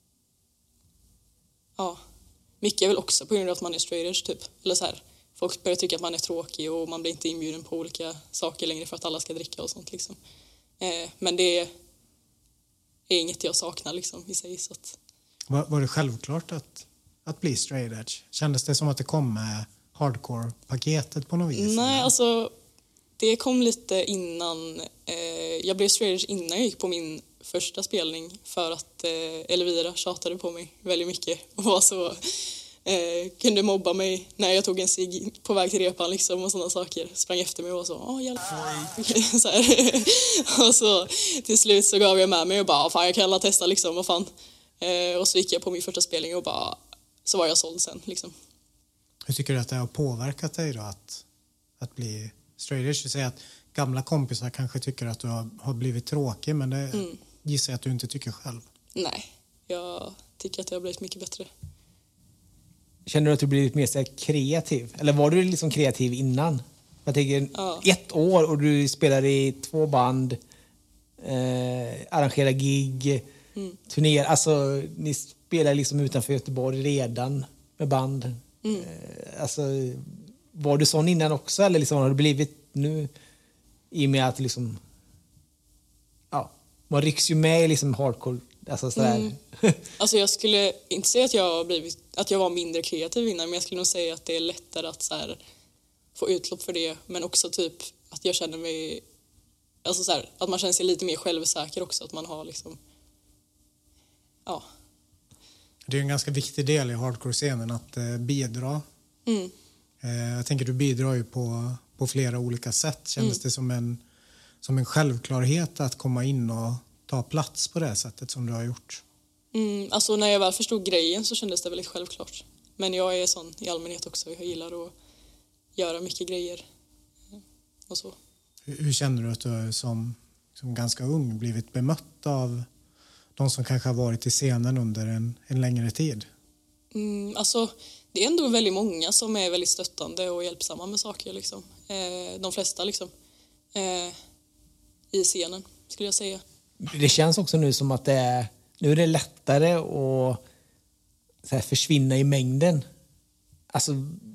ja. Mycket är väl också på grund av att man är straight edge, typ. Eller så här, folk börjar tycka att man är tråkig och man blir inte inbjuden på olika saker längre för att alla ska dricka och sånt, liksom. Eh, men det är, är inget jag saknar, liksom, i sig, så att... Var, var det självklart att... att bli straight edge? Kändes det som att det kom med hardcore-paketet på något vis? Nej, eller? Alltså det kom lite innan. Eh, jag blev straight edge innan jag gick på min första spelning för att eh, Elvira tjatade på mig väldigt mycket och var så eh, kunde mobba mig när jag tog en cigg på väg till repan liksom och sådana saker. Sprang efter mig och var så, åh hjälp. så här. Och så till slut så gav jag med mig och bara, fan jag kan alla testa liksom, vad fan. Eh, och så gick jag på min första spelning och bara, så var jag såld sen liksom. Hur tycker du att det har påverkat dig då att, att bli straight edge? Du säger att gamla kompisar kanske tycker att du har, har blivit tråkig, men det, mm. gissar jag att du inte tycker själv. Nej, jag tycker att jag har blivit mycket bättre. Känner du att du blivit mer så här kreativ? Eller var du liksom kreativ innan? Jag tänker, Ja. ett år och du spelar i två band, eh, arrangerar gig, Mm. turnéer. Alltså, ni spelar liksom utanför Göteborg redan med band. Mm. Eh, alltså, var du sån innan också? Eller liksom har du blivit nu i och med att liksom... Ja, man rycks ju med i liksom hardcore. Alltså sådär. Mm. Alltså jag skulle inte säga att jag, har blivit, att jag var mindre kreativ innan, men jag skulle nog säga att det är lättare att så här, få utlopp för det, men också typ att jag känner mig, alltså så här, att man känner sig lite mer självsäker också, att man har liksom, ja. Det är en ganska viktig del i hardcore-scenen att eh, bidra. Mm. Eh, jag tänker du bidrar ju på, på flera olika sätt. Kändes Mm. det som en, som en självklarhet att komma in och ta plats på det sättet som du har gjort? Mm, alltså när jag väl förstod grejen så kändes det väldigt självklart. Men jag är sån i allmänhet också. Jag gillar att göra mycket grejer och så. Hur, hur känner du att du som, som ganska ung blivit bemött av de som kanske har varit i scenen under en, en längre tid? Mm, alltså, det är ändå väldigt många som är väldigt stöttande och hjälpsamma med saker. Liksom. Eh, de flesta liksom. Eh, i scenen, skulle jag säga. Det känns också nu som att det är, nu är det lättare att så här, försvinna i mängden. Alltså,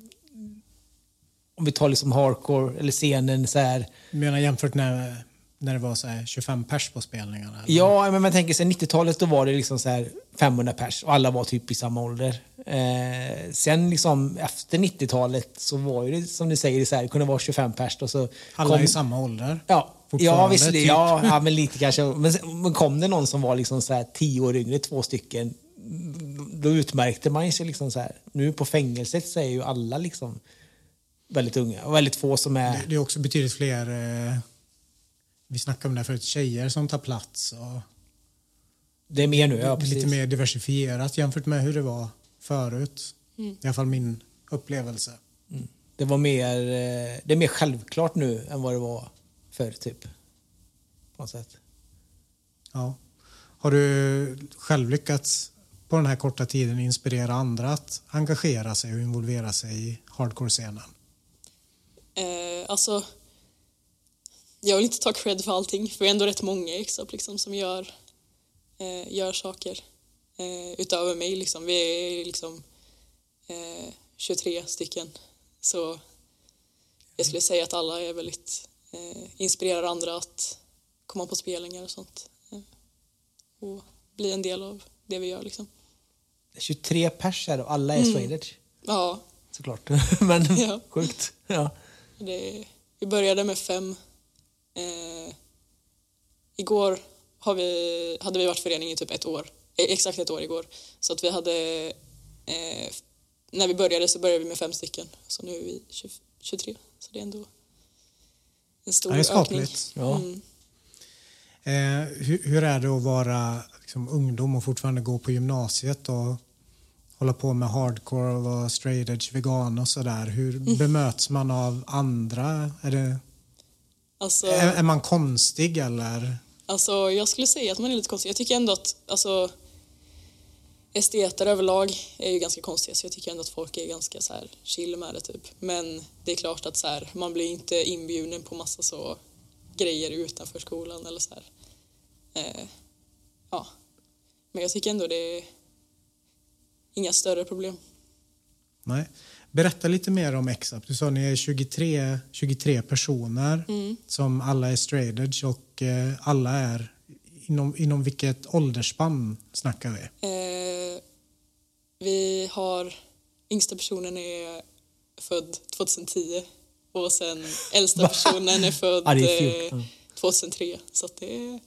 om vi tar liksom hardcore eller scenen så här. Jag menar jämfört när, när det var så här tjugofem pers på spelningarna? Eller? Ja, men man tänker sig nittiotalet, då var det liksom så här femhundra pers och alla var typ i samma ålder. Eh, sen liksom efter nittiotalet så var ju det som du säger så här, det kunde vara tjugofem pers och så Alla kom, i samma ålder? Ja, ja Fortfarande, visst, typ. ja, ja, men lite kanske. Men, men kom det någon som var liksom så här tio år yngre, två stycken, då utmärkte man sig liksom så här. Nu på fängelset så är ju alla liksom väldigt unga och väldigt få som är... Det, det är också betydligt fler, eh, vi snackade om det här förut, tjejer som tar plats. Och Det är mer nu, ja, det är precis. lite mer diversifierat jämfört med hur det var förut. Mm. I alla fall min upplevelse. Mm. Det var mer, eh, det är mer självklart nu än vad det var förr, typ. På något sätt. Ja. Har du själv lyckats på den här korta tiden inspirera andra att engagera sig och involvera sig i hardcore-scenen? Eh, alltså, jag vill inte ta cred för allting, för vi är ändå rätt många i X A P liksom, som gör, eh, gör saker eh, utöver mig. Liksom. Vi är liksom eh, tjugotre stycken, så jag skulle säga att alla är väldigt eh, inspirerar andra att komma på spelningar och sånt eh, och bli en del av det vi gör. Liksom. tjugotre pers här och alla är Mm. straight edge. Ja, Såklart. Men Ja. sjukt. Ja. det, vi började med fem. Eh, igår har vi, hade vi varit förening i typ ett år. Eh, exakt ett år igår. Så att vi hade... Eh, när vi började så började vi med fem stycken. Så nu är vi tjugo, tjugotre. Så det är ändå en stor Ja, det är ökning. skapligt. Ja. Mm. Eh, hur, hur är det att vara liksom, ungdom och fortfarande gå på gymnasiet och hålla på med hardcore och vara straight edge vegan och sådär? Hur Mm. bemöts man av andra? Är, det, Alltså, är, är man konstig eller? alltså, jag skulle säga att man är lite konstig. Jag tycker ändå att... Alltså, esteter överlag är ju ganska konstiga, så jag tycker ändå att folk är ganska så här chill med det typ. Men det är klart att så här, man blir inte inbjuden på massa så grejer utanför skolan eller så här. Eh, ja. Men jag tycker ändå det är inga större problem. Nej. Berätta lite mer om X A P. Du sa att ni är tjugotre, tjugotre personer Mm. som alla är straight edge och eh, alla är inom, inom vilket åldersspann snackar vi? Eh, vi har, yngsta personen är född tjugohundratio och sen äldsta personen är född Ja, det är eh, fjorton. tjugohundratre. Så att det är...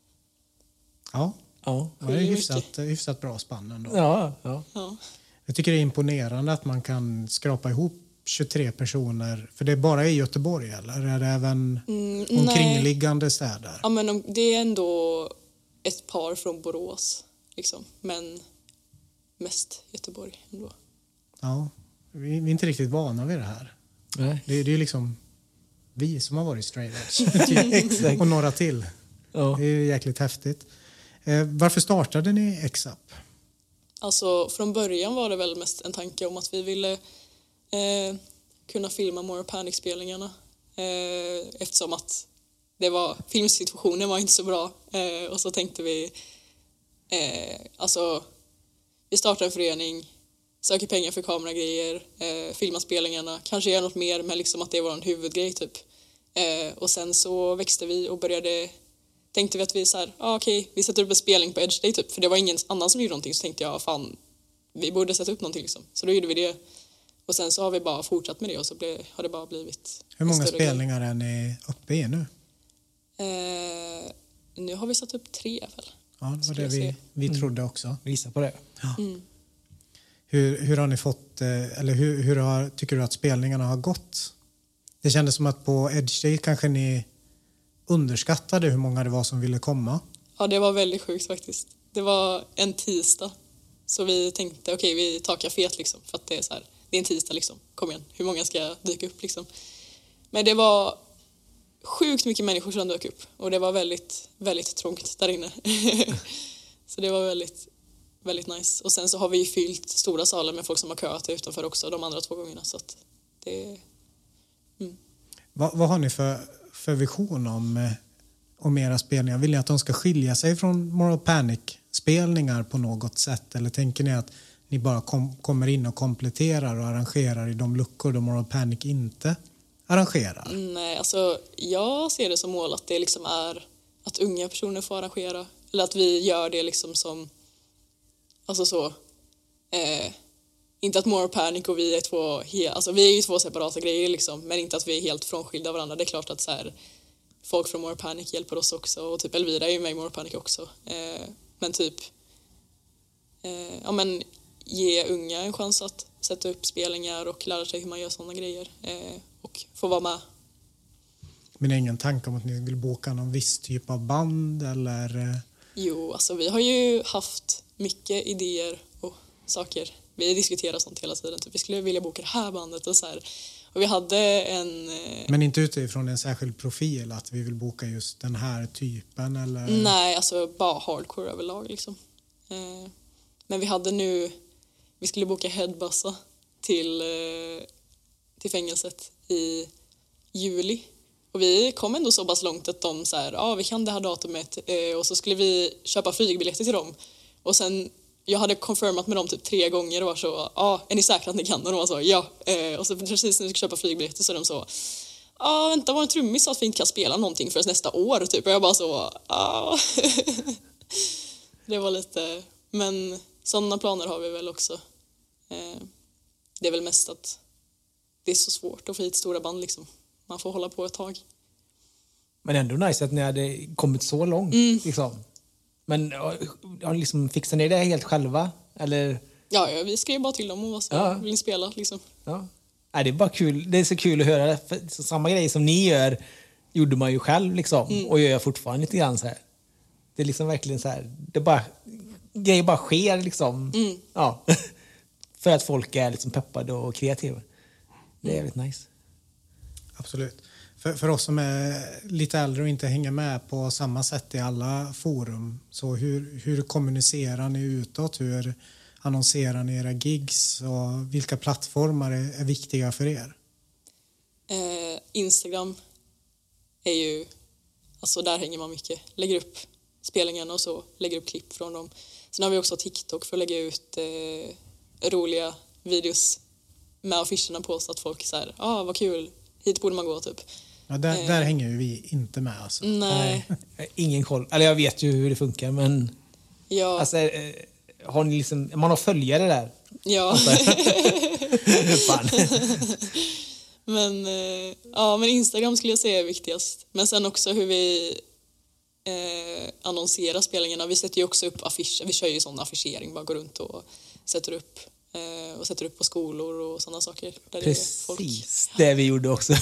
Ja, Ja. ja det är Skiljer hyfsat, hyfsat bra spann ändå. Ja, ja. Ja. Jag tycker det är imponerande att man kan skrapa ihop tjugotre personer. För det är bara i Göteborg eller är det även Mm, omkringliggande städer? Ja, men om- det är ändå ett par från Borås, liksom. Men mest Göteborg ändå. Ja, vi, vi är inte riktigt vana vid det här. Nej. Det, det är ju liksom vi som har varit straight edge. typ. Och några till. Ja. Det är ju jäkligt häftigt. Eh, varför startade ni X U P? Alltså från början var det väl mest en tanke om att vi ville eh, kunna filma More Panic-spelningarna. Eh, eftersom att det var, filmsituationen var inte så bra. Eh, och så tänkte vi, eh, alltså vi startar en förening, söker pengar för kameragrejer, eh, filmar spelningarna, kanske gör något mer, men liksom att det var en huvudgrej typ. Eh, och sen så växte vi och började, tänkte vi att vi så här, ah, okej, okay, vi sätter upp en spelning på Edge Day typ, för det var ingen annan som gjorde någonting, så tänkte jag, fan, vi borde sätta upp någonting liksom. Så då gjorde vi det. Och sen så har vi bara fortsatt med det och så blev, har det bara blivit. Hur många spelningar är ni uppe i nu? Eh, nu har vi satt upp tre väl. Ja, det var det vi, vi trodde också. Visa på det. Ja. Mm. Hur, hur har ni fått, eller hur, hur har, tycker du att spelningarna har gått? Det kändes som att på Edge Day kanske ni underskattade hur många det var som ville komma. Ja, det var väldigt sjukt faktiskt. Det var en tisdag. Så vi tänkte, okej, okay, vi tar kaféet liksom. För att det är så här, det är en tisdag liksom. Kom igen, hur många ska dyka upp liksom? Men det var sjukt mycket människor som dök upp. Och det var väldigt, väldigt trångt där inne. Så det var väldigt, väldigt nice. Och sen så har vi fyllt stora salar med folk som har köat utanför också de andra två gångerna. Så att det... Mm. Vad, vad har ni för, för vision om, om era spelningar? Vill ni att de ska skilja sig från Moral Panic-spelningar på något sätt? Eller tänker ni att ni bara kom, kommer in och kompletterar och arrangerar i de luckor där Moral Panic inte arrangerar? Nej, alltså jag ser det som mål att det liksom är att unga personer får arrangera. Eller att vi gör det liksom som, alltså så, eh, inte att Moral Panic och vi är två, alltså vi är ju två separata grejer liksom, men inte att vi är helt frånskilda av varandra. Det är klart att så här, folk från Moral Panic hjälper oss också, och typ Elvira är ju med i Moral Panic också. Eh, men typ, eh, ja men ge unga en chans att sätta upp spelningar och lära sig hur man gör sådana grejer. Eh, och få vara med. Men ingen tanke om att ni vill boka någon viss typ av band eller? Jo, alltså vi har ju haft mycket idéer och saker. Vi diskuterar sånt hela tiden. Typ, vi skulle vilja boka det här bandet och så här. Och vi hade en... Men inte utifrån en särskild profil att vi vill boka just den här typen eller? Nej, alltså bara hardcore överlag liksom. Men vi hade nu... Vi skulle boka Headbassa till, till fängelset i juli. Och vi kom ändå så pass långt att de så här, ja ah, vi kan det här datumet. Och så skulle vi köpa flygbiljetter till dem. Och sen, jag hade confirmat med dem typ tre gånger och var så, ja, ah, är ni säkra att ni kan? Och de var så, ja. Och så precis när vi skulle köpa flygbiljetter så är de så, ja, ah, vänta, var en trummis sa att vi inte kan spela någonting förrän nästa år typ. Och jag bara så, ja. Ah. Det var lite, men sådana planer har vi väl också. Det är väl mest att det är så svårt att få hit stora band liksom. Man får hålla på ett tag. Men ändå nice att ni hade kommit så långt. Mm. Liksom. Men har ni liksom fixat ni det helt själva? Eller? Ja, ja, vi skrev bara till dem och var så, ja. Vill ni spela liksom. Ja. Nej, det är bara kul. Det är så kul att höra. För samma grej som ni gör gjorde man ju själv liksom. Mm. Och gör fortfarande lite grann så här. Det är liksom verkligen så här. Det bara, grejer bara sker liksom. Mm. Ja. För att folk är liksom peppade och kreativa. Det är väldigt nice. Absolut. För, för oss som är lite äldre och inte hänger med på samma sätt i alla forum. Så hur, hur kommunicerar ni utåt? Hur annonserar ni era gigs? Och vilka plattformar är, är viktiga för er? Eh, Instagram är ju... Alltså där hänger man mycket. Lägger upp spelningarna och så. Lägger upp klipp från dem. Sen har vi också TikTok för att lägga ut... Eh, roliga videos med affischerna på så att folk säger, ah vad kul, hit borde man gå typ. Ja, där, eh. där hänger ju vi inte med alltså. Nej. Ingen koll. Eller jag vet ju hur det funkar, men ja. Alltså, har ni liksom, man har följare där. Ja. Fan. Men ja, men Instagram skulle jag säga är viktigast. Men sen också hur vi eh, annonserar spelningarna. Vi sätter ju också upp affischer. Vi kör ju sån affischering, bara går runt och sätter upp och sätter upp på skolor och sådana saker. Där precis, det, är folk. Det vi gjorde också.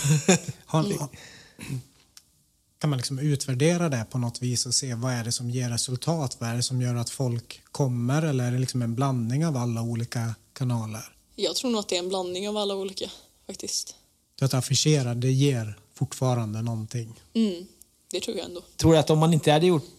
Kan man liksom utvärdera det på något vis och se vad är det som ger resultat? Vad är det som gör att folk kommer? Eller är det liksom en blandning av alla olika kanaler? Jag tror nog att det är en blandning av alla olika faktiskt. Så att affischera, det ger fortfarande någonting? Mm, det tror jag ändå. Tror du att om man inte hade gjort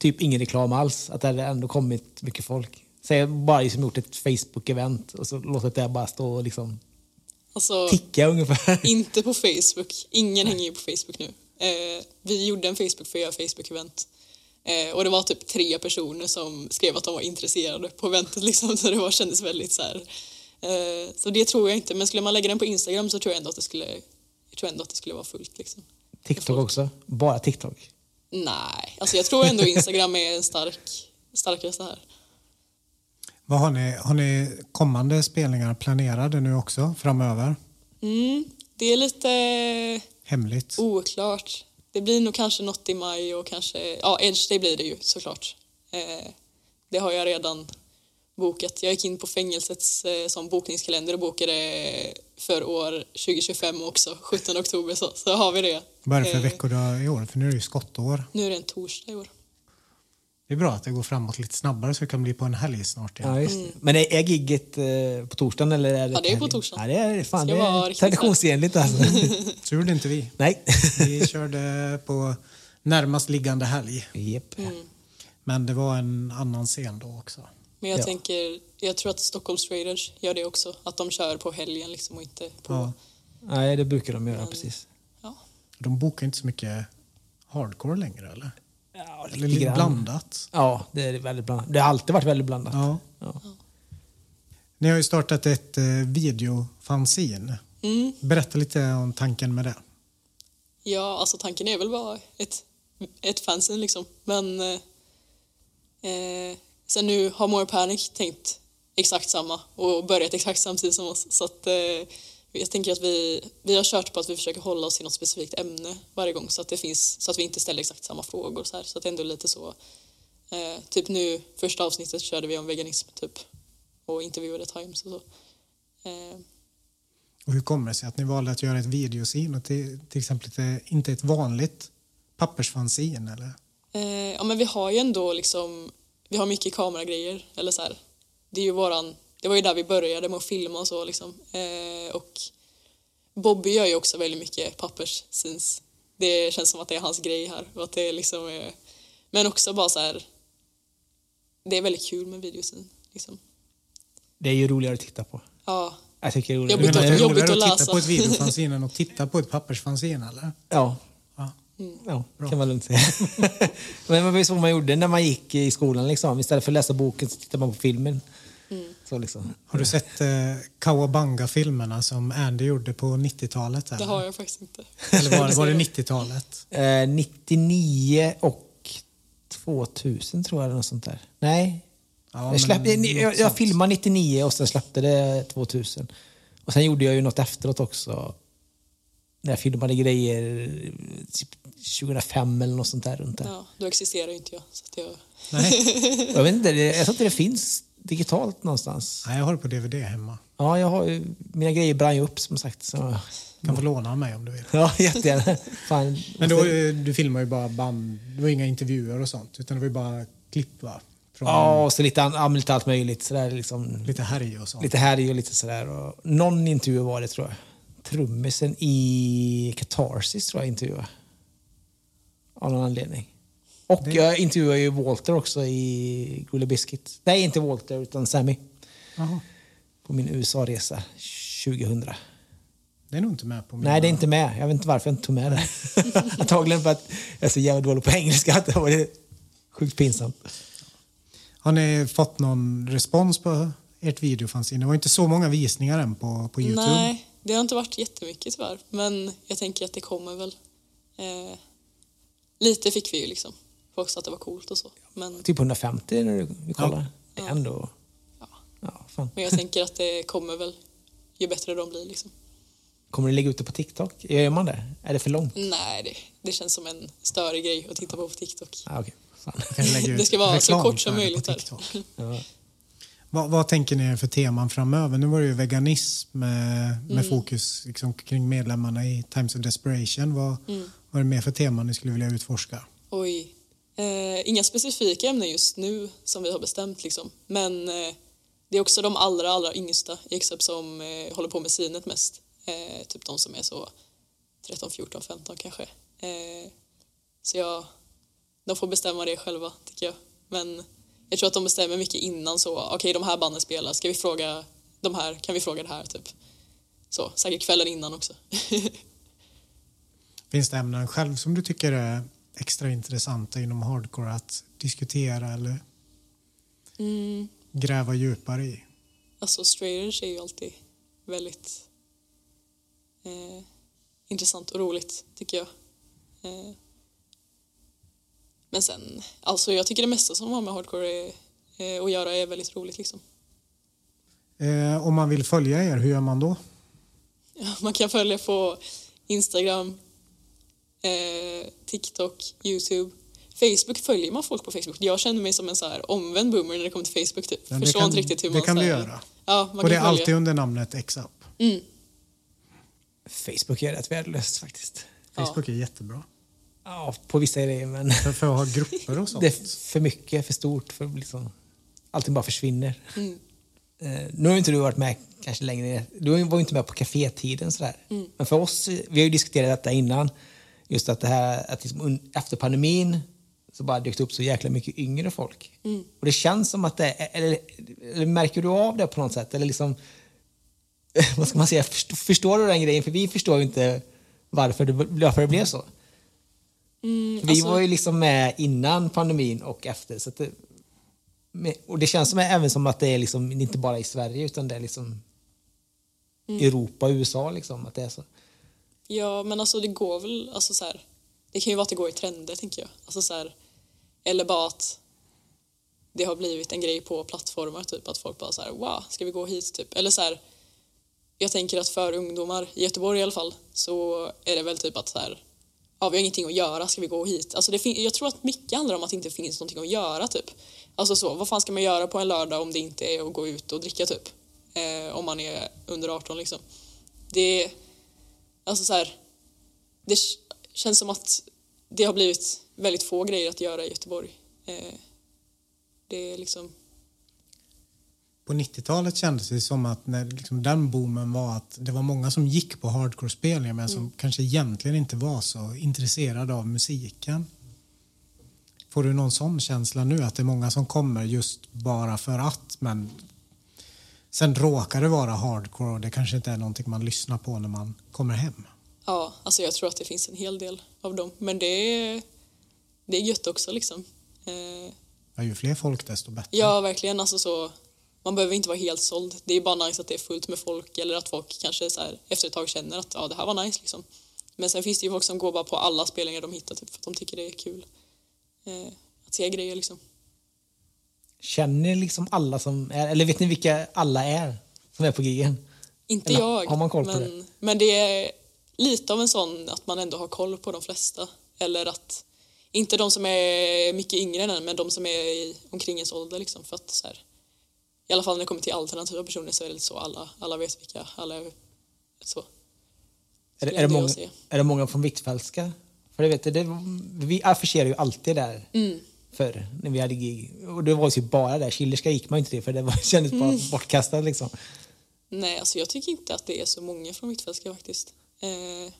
typ ingen reklam alls. Att det hade ändå kommit mycket folk. Så jag bara liksom gjort ett Facebook-event och så låtit det bara stå och liksom Alltså, ticka ungefär. inte på Facebook. Ingen hänger ju på Facebook nu. Eh, vi gjorde en Facebook för att göra Facebook-event. Eh, och det var typ tre personer som skrev att de var intresserade på eventet. Liksom, så det var, kändes väldigt så här. Eh, så det tror jag inte. Men skulle man lägga den på Instagram så tror jag ändå att det skulle, jag tror ändå att det skulle vara fullt. Liksom. TikTok också? Bara TikTok? Nej, alltså jag tror ändå Instagram är en stark, starkaste här. Vad har ni, har ni kommande spelningar planerade nu också framöver? Mm, det är lite Hemligt. oklart. Det blir nog kanske något i maj och kanske... Ja, Edge, det blir det ju såklart. Eh, det har jag redan bokat. Jag gick in på fängelsets eh, som bokningskalender och bokade för år tjugo tjugofem också, sjuttonde oktober, så, så har vi det. Vad är det för Eh, veckor då i år? För nu är det ju skottår. Nu är det en torsdag i år. Det är bra att det går framåt lite snabbare så det kan bli på en helg snart igen. Ja, just det. Men är, är gigget eh, på torsdagen eller är det Ja, det är på helgen? torsdagen. Ja, det är fan Ska det vara är riktigt traditionsenligt alltså. Så gjorde inte vi. Nej. Vi körde på närmast liggande helg. Japp. Men det var en annan scen då också. Men jag Ja. tänker, jag tror att Stockholm Straight Edge gör det också. Att de kör på helgen liksom och inte på... Ja. Nej, det brukar de göra precis. Ja. De bokar inte så mycket hardcore längre, eller? Ja, Eller lite blandat. Ja, det är väldigt blandat. Det har alltid varit väldigt blandat. Ja. Ja. Ni har ju startat ett eh, videofanzine. Mm. Berätta lite om tanken med det. Ja, alltså tanken är väl bara ett, ett fanzine liksom. Men eh, eh, sen nu har More Panic tänkt exakt samma och börjat exakt samtidigt som oss. Så att eh, jag tänker att vi, vi har kört på att vi försöker hålla oss i något specifikt ämne varje gång så att det finns, så att vi inte ställer exakt samma frågor så här. Så att det ändå är lite så. Eh, typ nu, första avsnittet körde vi om veganism typ och intervjuade Times och så. Eh, Och hur kommer det sig att ni valde att göra ett videosin och till, till exempel ett, inte ett vanligt pappersfanzin, eller? Eh, ja, men vi har ju ändå liksom, vi har mycket kameragrejer eller så här. Det är ju våran, det var ju där vi började med att filma och så liksom. Eh, och Bobby gör ju också väldigt mycket pappersscenes. Det känns som att det är hans grej här och att det är liksom eh, men också bara så här, det är väldigt kul med videoscene liksom. Det är ju roligare att titta på. Ja. Jag tycker det är Jag roligare. bytte- Men det är jobbigt roligare att att titta läsa. på ett videofanzin än att titta på ett pappersfanzin, eller? Ja. Ja. Ja, kan man lugnt säga. Men det var så man gjorde när man gick i skolan. Liksom. Istället för att läsa boken så tittar man på filmen. Så liksom. Har du sett eh, Kawabanga-filmerna som Andy gjorde på nittiotalet? Eller, Det har jag faktiskt inte. eller var, var det nittiotalet? Eh, nittionio och tvåtusen tror jag eller något sånt där. Nej. Ja, jag, släppte, men jag, något jag sånt. filmade nittionio och sen släppte det tvåtusen. Och sen gjorde jag ju något efteråt också. När jag filmade grejer typ tjugohundrafem eller något sånt där runt där. Ja, då existerar ju inte jag så att jag Nej. Jag vet inte, det- jag tror inte det finns digitalt någonstans. Nej, jag har det på D V D hemma. Ja, jag har ju, mina grejer brann ju upp som sagt. Så. Kan få låna av mig om du vill. Ja, jättegärna. Fan. Men då, eh, du filmar ju bara band. Det var inga intervjuer och sånt, utan det var ju bara klipp, va? Från Ja, och så lite, an- ja, men lite allt möjligt. Sådär, liksom, lite härj och sånt. lite härj och lite sådär. Och någon intervju var det, tror jag. Trummisen i Catharsis tror jag intervjuade. Av någon anledning. Och Det- jag intervjuade ju Walter också i Gully Biscuit. Nej, inte Walter, utan Sammy. Jaha. På min U S A-resa tjugohundra. Det är nog inte med på mina... Nej, det är inte med. Jag vet inte varför jag inte tog med det. Antagligen för att jag är så jävla dålig på engelska. Att det var sjukt pinsamt. Har ni fått någon respons på ert videofanzine? Det var inte så många visningar än på, på YouTube. Nej, det har inte varit jättemycket tyvärr. Men jag tänker att det kommer väl. Eh, lite fick vi ju liksom. Folk sa att det var coolt och så. Men, Typ hundrafemtio när du vi kollar. Det är ändå... ja. Ja, fan. men jag tänker att det kommer väl ju bättre de blir liksom. Kommer du lägga ut det på TikTok? Gör man det? Är det för långt? Nej, det, det känns som en större grej att titta på på TikTok. Ah, okej. Fan. Kan lägga ut Det ska vara så reklam kort som för det möjligt på där. TikTok. Ja. Vad, vad tänker ni för teman framöver? Nu var det ju veganism med, med Mm. fokus liksom, kring medlemmarna i Times of Desperation. Vad, Mm. vad är det mer för teman ni skulle vilja utforska? Oj. Eh, inga specifika ämnen just nu som vi har bestämt liksom. Men eh, det är också de allra, allra yngsta i X U P som eh, håller på med synet mest. Eh, typ de som är så tretton, fjorton, femton kanske. Eh, så jag, de får bestämma det själva, tycker jag. Men jag tror att de bestämmer mycket innan så, okej, okay, de här banden spelar, ska vi fråga de här, kan vi fråga det här, typ. Så, säkert kvällen innan också. Finns det ämnen själv som du tycker är extra intressanta inom hardcore att diskutera eller mm. gräva djupare i? Alltså straight edge är ju alltid väldigt eh, intressant och roligt, tycker jag. Eh, men sen, alltså jag tycker det mesta som har med hardcore är, eh, att göra är väldigt roligt liksom. Eh, om man vill följa er, hur gör man då? Ja, man kan följa på Instagram, eh, TikTok, YouTube. Facebook följer man folk på Facebook. Jag känner mig som en så här omvänd boomer när det kommer till Facebook typ. Ja, Förstår kan, inte riktigt hur det man kan så du här, göra. Ja, man och det är kan följa. alltid under namnet X U P. Mm. Facebook är rätt värdelöst faktiskt. Facebook är jättebra. Ja, på vissa grejer, men För, för att ha grupper och sånt. det är för mycket, för stort, för liksom allting bara försvinner. Mm. Eh, nu har ju inte du varit med kanske längre. Du var ju inte med på kafétiden sådär. Mm. Men för oss, vi har ju diskuterat detta innan. Just att det här, att liksom, efter pandemin så bara dykt upp så jäkla mycket yngre folk. Mm. Och det känns som att det är, eller, eller märker du av det på något sätt? Eller liksom, vad ska man säga, förstår, förstår du den grejen? För vi förstår ju inte varför det, varför det blev så. Mm, vi alltså... var ju liksom med innan pandemin och efter. Så att det, och det känns som, även som att det är liksom, inte bara i Sverige utan det är liksom mm. Europa och U S A liksom, att det är så. Ja, men alltså det går väl, alltså så här, det kan ju vara att det går i trender, tänker jag. Alltså så här, eller bara att det har blivit en grej på plattformar, typ att folk bara så här, wow, ska vi gå hit, typ. Eller så här, jag tänker att för ungdomar i Göteborg i alla fall så är det väl typ att så här, ja, vi har ingenting att göra, ska vi gå hit? Alltså det fin- jag tror att mycket handlar om att det inte finns någonting att göra, typ. Alltså så, vad fan ska man göra på en lördag om det inte är att gå ut och dricka, typ? Eh, om man är under arton, liksom. Det, alltså så här, det känns som att det har blivit väldigt få grejer att göra i Göteborg. Eh, det är liksom... På nittiotalet kändes det som att när liksom den boomen var att det var många som gick på hardcore-spelningar men som mm. kanske egentligen inte var så intresserade av musiken. Får du någon sån känsla nu att det är många som kommer just bara för att, men sen råkar det vara hardcore och det kanske inte är någonting man lyssnar på när man kommer hem? Ja, alltså jag tror att det finns en hel del av dem, men det är, det är gött också liksom. Eh, ja, ju fler folk desto bättre. Ja, verkligen. Alltså så, man behöver inte vara helt såld. Det är bara nice att det är fullt med folk eller att folk kanske så här, efter ett tag känner att ja, det här var nice liksom. Men sen finns det ju folk som går bara på alla spelningar de hittar typ, för att de tycker det är kul eh, att se grejer liksom. Känner liksom alla som är, eller vet ni vilka alla är som är på gigen? Inte eller, jag, har man koll på men, det? men det är lite av en sån att man ändå har koll på de flesta. Eller att, inte de som är mycket yngre än, men de som är i, omkring ens ålder liksom, för att så här, i alla fall när det kommer till alternativa personer så är det så alla, alla vet vilka alla är så. Är det, är, det många, är det många från Hvitfeldtska? För det vet du, det, vi affischerar ju alltid där mm. förr när vi hade gig. Och det var ju bara där. Killerska gick man inte till för det var, kändes bara mm. bortkastat liksom. Nej, alltså jag tycker inte att det är så många från Hvitfeldtska faktiskt. Eh,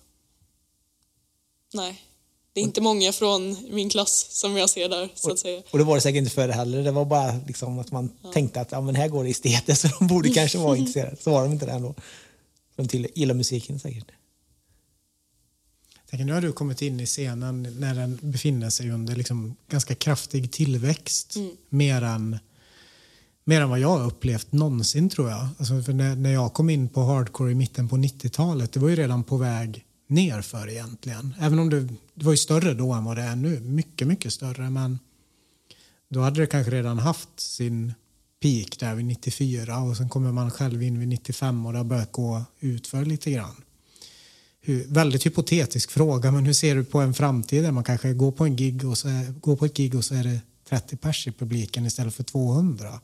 nej. Det är inte många från min klass som jag ser där, så att säga. Och det var det säkert inte förr heller. Det var bara liksom att man ja. tänkte att ja, men här går det i stetet så de borde kanske vara intresserade. Så var de inte det ändå. De till gillar musiken säkert. Tänker, nu har du kommit in i scenen när den befinner sig under liksom ganska kraftig tillväxt. Mm. Mer än, mer än vad jag har upplevt någonsin, tror jag. Alltså, för när, när jag kom in på hardcore i mitten på nittiotalet, det var ju redan på väg ner för egentligen. Även om det, det var ju större då än vad det är nu. Mycket, mycket större. Men då hade det kanske redan haft sin peak där vid nittiofyra. Och sen kommer man själv in vid nittiofem och det har börjat gå ut för lite grann. Hur, väldigt hypotetisk fråga, men hur ser du på en framtid där man kanske går på en gig och så är, går på ett gig och så är det trettio pers i publiken istället för tvåhundra?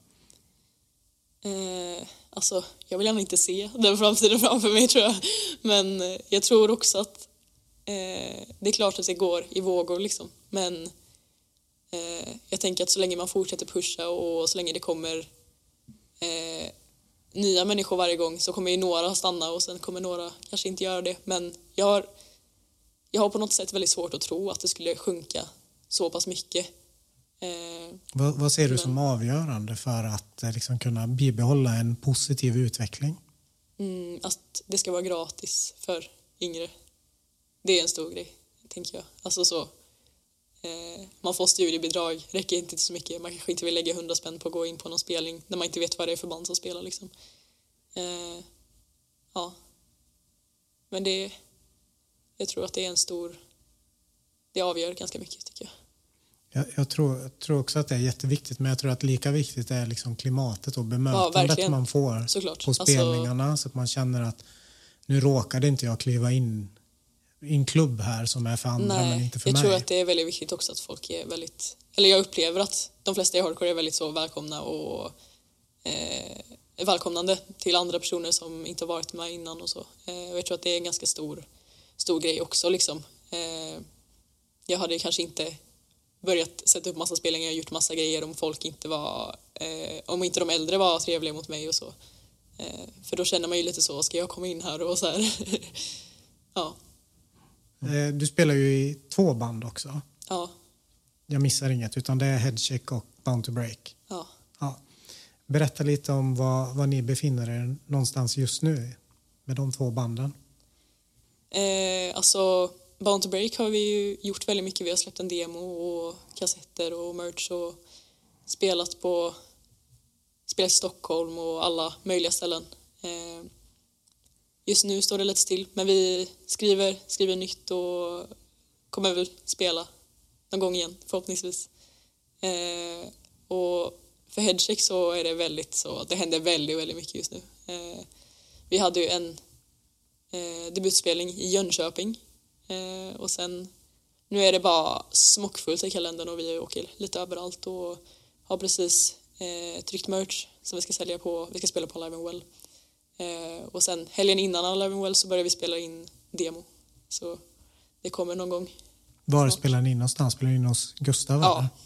Eh, alltså, jag vill gärna inte se den framtiden framför mig, tror jag. Men eh, jag tror också att eh, det är klart att det går i vågor liksom. Men eh, jag tänker att så länge man fortsätter pusha och så länge det kommer eh, nya människor varje gång så kommer ju några stanna och sen kommer några kanske inte göra det. Men jag har, jag har på något sätt väldigt svårt att tro att det skulle sjunka så pass mycket. Eh, vad, vad ser du men, som avgörande för att eh, liksom kunna bibehålla en positiv utveckling? Mm, att det ska vara gratis för yngre. Det är en stor grej, tänker jag. Alltså så, eh, man får studiebidrag, räcker inte till så mycket. Man kanske inte vill lägga hundra spänn på att gå in på någon spelning när man inte vet vad det är för band som spelar. Liksom. Eh, ja. Men det, jag tror att det är en stor... Det avgör ganska mycket, tycker jag. Jag, jag, tror, jag tror också att det är jätteviktigt, men jag tror att lika viktigt är liksom klimatet och bemötandet ja, man får såklart. på spelningarna. Alltså, så att man känner att nu råkade inte jag kliva in i en klubb här som är för andra Nej, men inte för jag mig. tror att det är väldigt viktigt också att folk är väldigt... Eller jag upplever att de flesta i hardcore är väldigt så välkomna och eh, välkomnande till andra personer som inte har varit med innan och så. Eh, och jag tror att det är en ganska stor, stor grej också liksom. Eh, jag hade kanske inte börjat sätta upp massa spelningar och gjort massa grejer om folk inte var... Eh, om inte de äldre var trevliga mot mig och så. Eh, för då känner man ju lite så, ska jag komma in här och så här. Ja. Du spelar ju i två band också. Ja. Jag missar inget, utan det är Headcheck och Bound to Break. Ja. Ja. Berätta lite om vad, vad ni befinner er någonstans just nu med de två banden. Eh, alltså, Bound to Break har vi ju gjort väldigt mycket. Vi har släppt en demo och kassetter och merch och spelat på spelat i Stockholm och alla möjliga ställen. Eh, just nu står det lite still, men vi skriver, skriver nytt och kommer väl spela någon gång igen, förhoppningsvis. Eh, och för Headcheck så är det väldigt så, det händer väldigt, väldigt mycket just nu. Eh, vi hade ju en eh, debutspelning i Jönköping eh, och sen nu är det bara smockfullt i kalendern och vi åker lite överallt och har precis eh, tryckt merch som vi ska sälja på, vi ska spela på Alive and Well. Eh, och sen helgen innan Alive and Well så börjar vi spela in demo. Så det kommer någon gång. Var snart. spelar ni någonstans? Spelar ni in hos Gustav? Ja. Eller?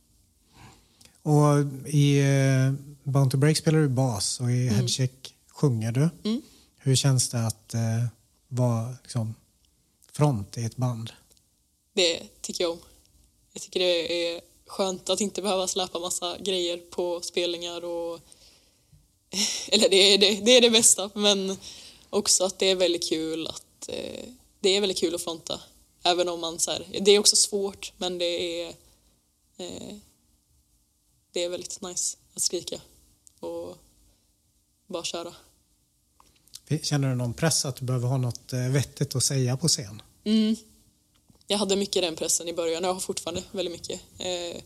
Och i eh, Bound to Break spelar du bas och i mm. Headcheck sjunger du. Mm. Hur känns det att eh, vara liksom, front i ett band? Det tycker jag om. Jag tycker det är skönt att inte behöva släppa massa grejer på spelningar och eller det är det, det är det bästa, men också att det är väldigt kul att eh, det är väldigt kul att fronta, även om man så här, det är också svårt, men det är eh, det är väldigt nice att skrika och bara köra. Känner du någon press att du behöver ha något vettigt att säga på scen? Mm. Jag hade mycket den pressen i början och jag har fortfarande väldigt mycket. Eh,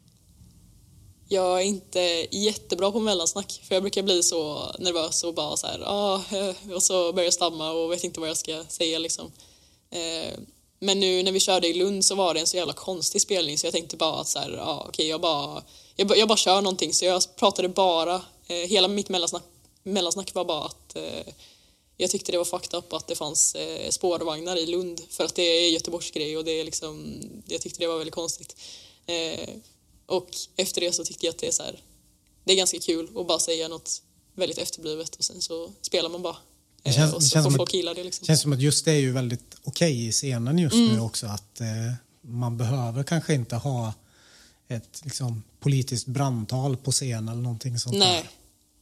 jag är inte jättebra på mellansnack, för jag brukar bli så nervös och bara så här, ah, och så börjar jag stamma och vet inte vad jag ska säga liksom. Eh, men nu när vi körde i Lund så var det en så jävla konstig spelning, så jag tänkte bara att så här, ah, okej, okay, jag bara jag, jag bara kör någonting, så jag pratade bara eh, hela mitt mellansnack, mellansnack var bara att eh, jag tyckte det var fucked up att det fanns eh, spårvagnar i Lund, för att det är Göteborgs grej och det är liksom, jag tyckte det var väldigt konstigt. Eh, och efter det så tyckte jag att det är så här, det är ganska kul att bara säga något väldigt efterblivet och sen så spelar man bara. Det känns, och det så känns får som folk att, gilla det liksom. känns som att just det är ju väldigt okej okay i scenen just mm. nu också, att eh, man behöver kanske inte ha ett liksom, politiskt brandtal på scen eller någonting sånt. Nej. Där.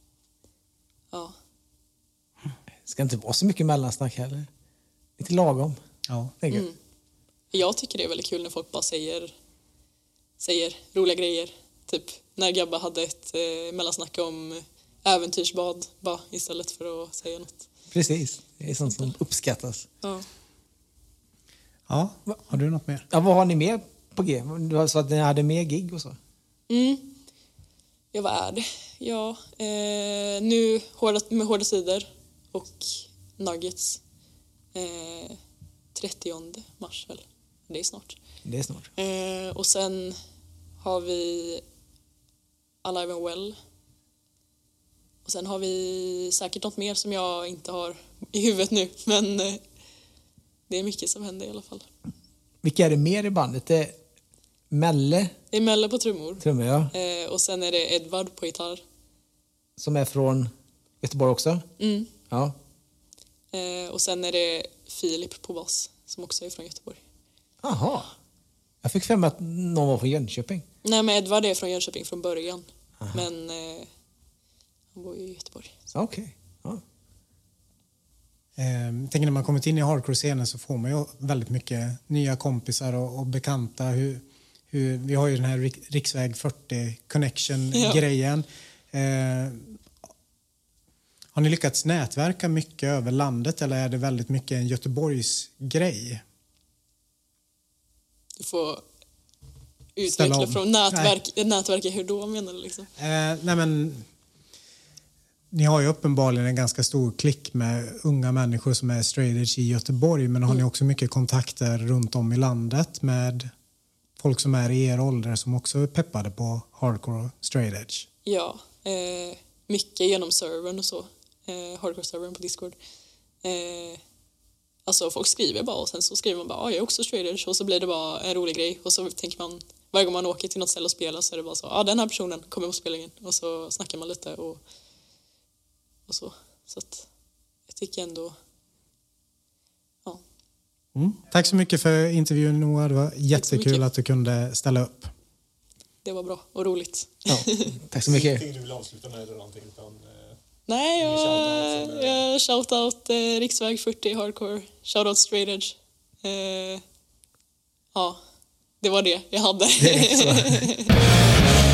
Ja. Det ska inte vara så mycket mellansnack heller. Lite lagom. Ja. Mm. Jag tycker det är väldigt kul när folk bara säger säger roliga grejer. Typ när Gabba hade ett eh, mellansnack om äventyrsbad bara, istället för att säga något. Precis. Det är sånt som uppskattas. Ja. Ja, har du något mer? Ja, vad har ni mer på G? Du sa att ni hade mer gig och så. Mm. Ja, vad är det? Ja, eh, nu hårda, med Hårda sidor och Nuggets. Eh, trettionde mars väl. Det är snart. Det är snart. Eh, och sen har vi Alive and Well. Och sen har vi säkert något mer som jag inte har i huvudet nu. Men eh, det är mycket som händer i alla fall. Vilka är det mer i bandet? Det är Melle. Det är Melle på trummor. Trummor, ja. Eh, och sen är det Edvard på gitarr. Som är från Göteborg också? Mm. Ja. Eh, och sen är det Filip på bas som också är från Göteborg. Aha. Jag fick för mig att någon var från Jönköping. Nej, men Edvard är från Jönköping från början. Aha. Men eh, han bor i Göteborg. Okej. Okay. Ja. Eh, tänker när man kommit in i hardcore-scenen så får man ju väldigt mycket nya kompisar och, och bekanta. Hur, hur, vi har ju den här rik, riksväg fyrtio connection-grejen. Ja. Eh, har ni lyckats nätverka mycket över landet eller är det väldigt mycket en Göteborgs grej? Du får utveckla från nätverk, nätverk hur då menar du liksom? Eh, nej men ni har ju uppenbarligen en ganska stor klick med unga människor som är straight edge i Göteborg, men har mm. ni också mycket kontakter runt om i landet med folk som är i er ålder som också är peppade på hardcore och straight edge? Ja, eh, mycket genom servern och så. Eh, hardcore-servern på Discord. Eh, alltså folk skriver bara och sen så skriver man bara ah, jag är också straight edge och så blir det bara en rolig grej och så tänker man varje gång man åker till något ställe och spelar så är det bara så ja ah, den här personen kommer på spelningen och så snackar man lite och, och så. Så att jag tycker ändå ja. Mm. Tack så mycket för intervjun Noah, det var jättekul att du kunde ställa upp. Det var bra och roligt. Ja, tack så mycket. Ingenting du vill avsluta med eller någonting utan nej, jag, jag shoutout eh, riksväg fyrtio hardcore, shoutout straight edge. Eh, ja, det var det jag hade. Det är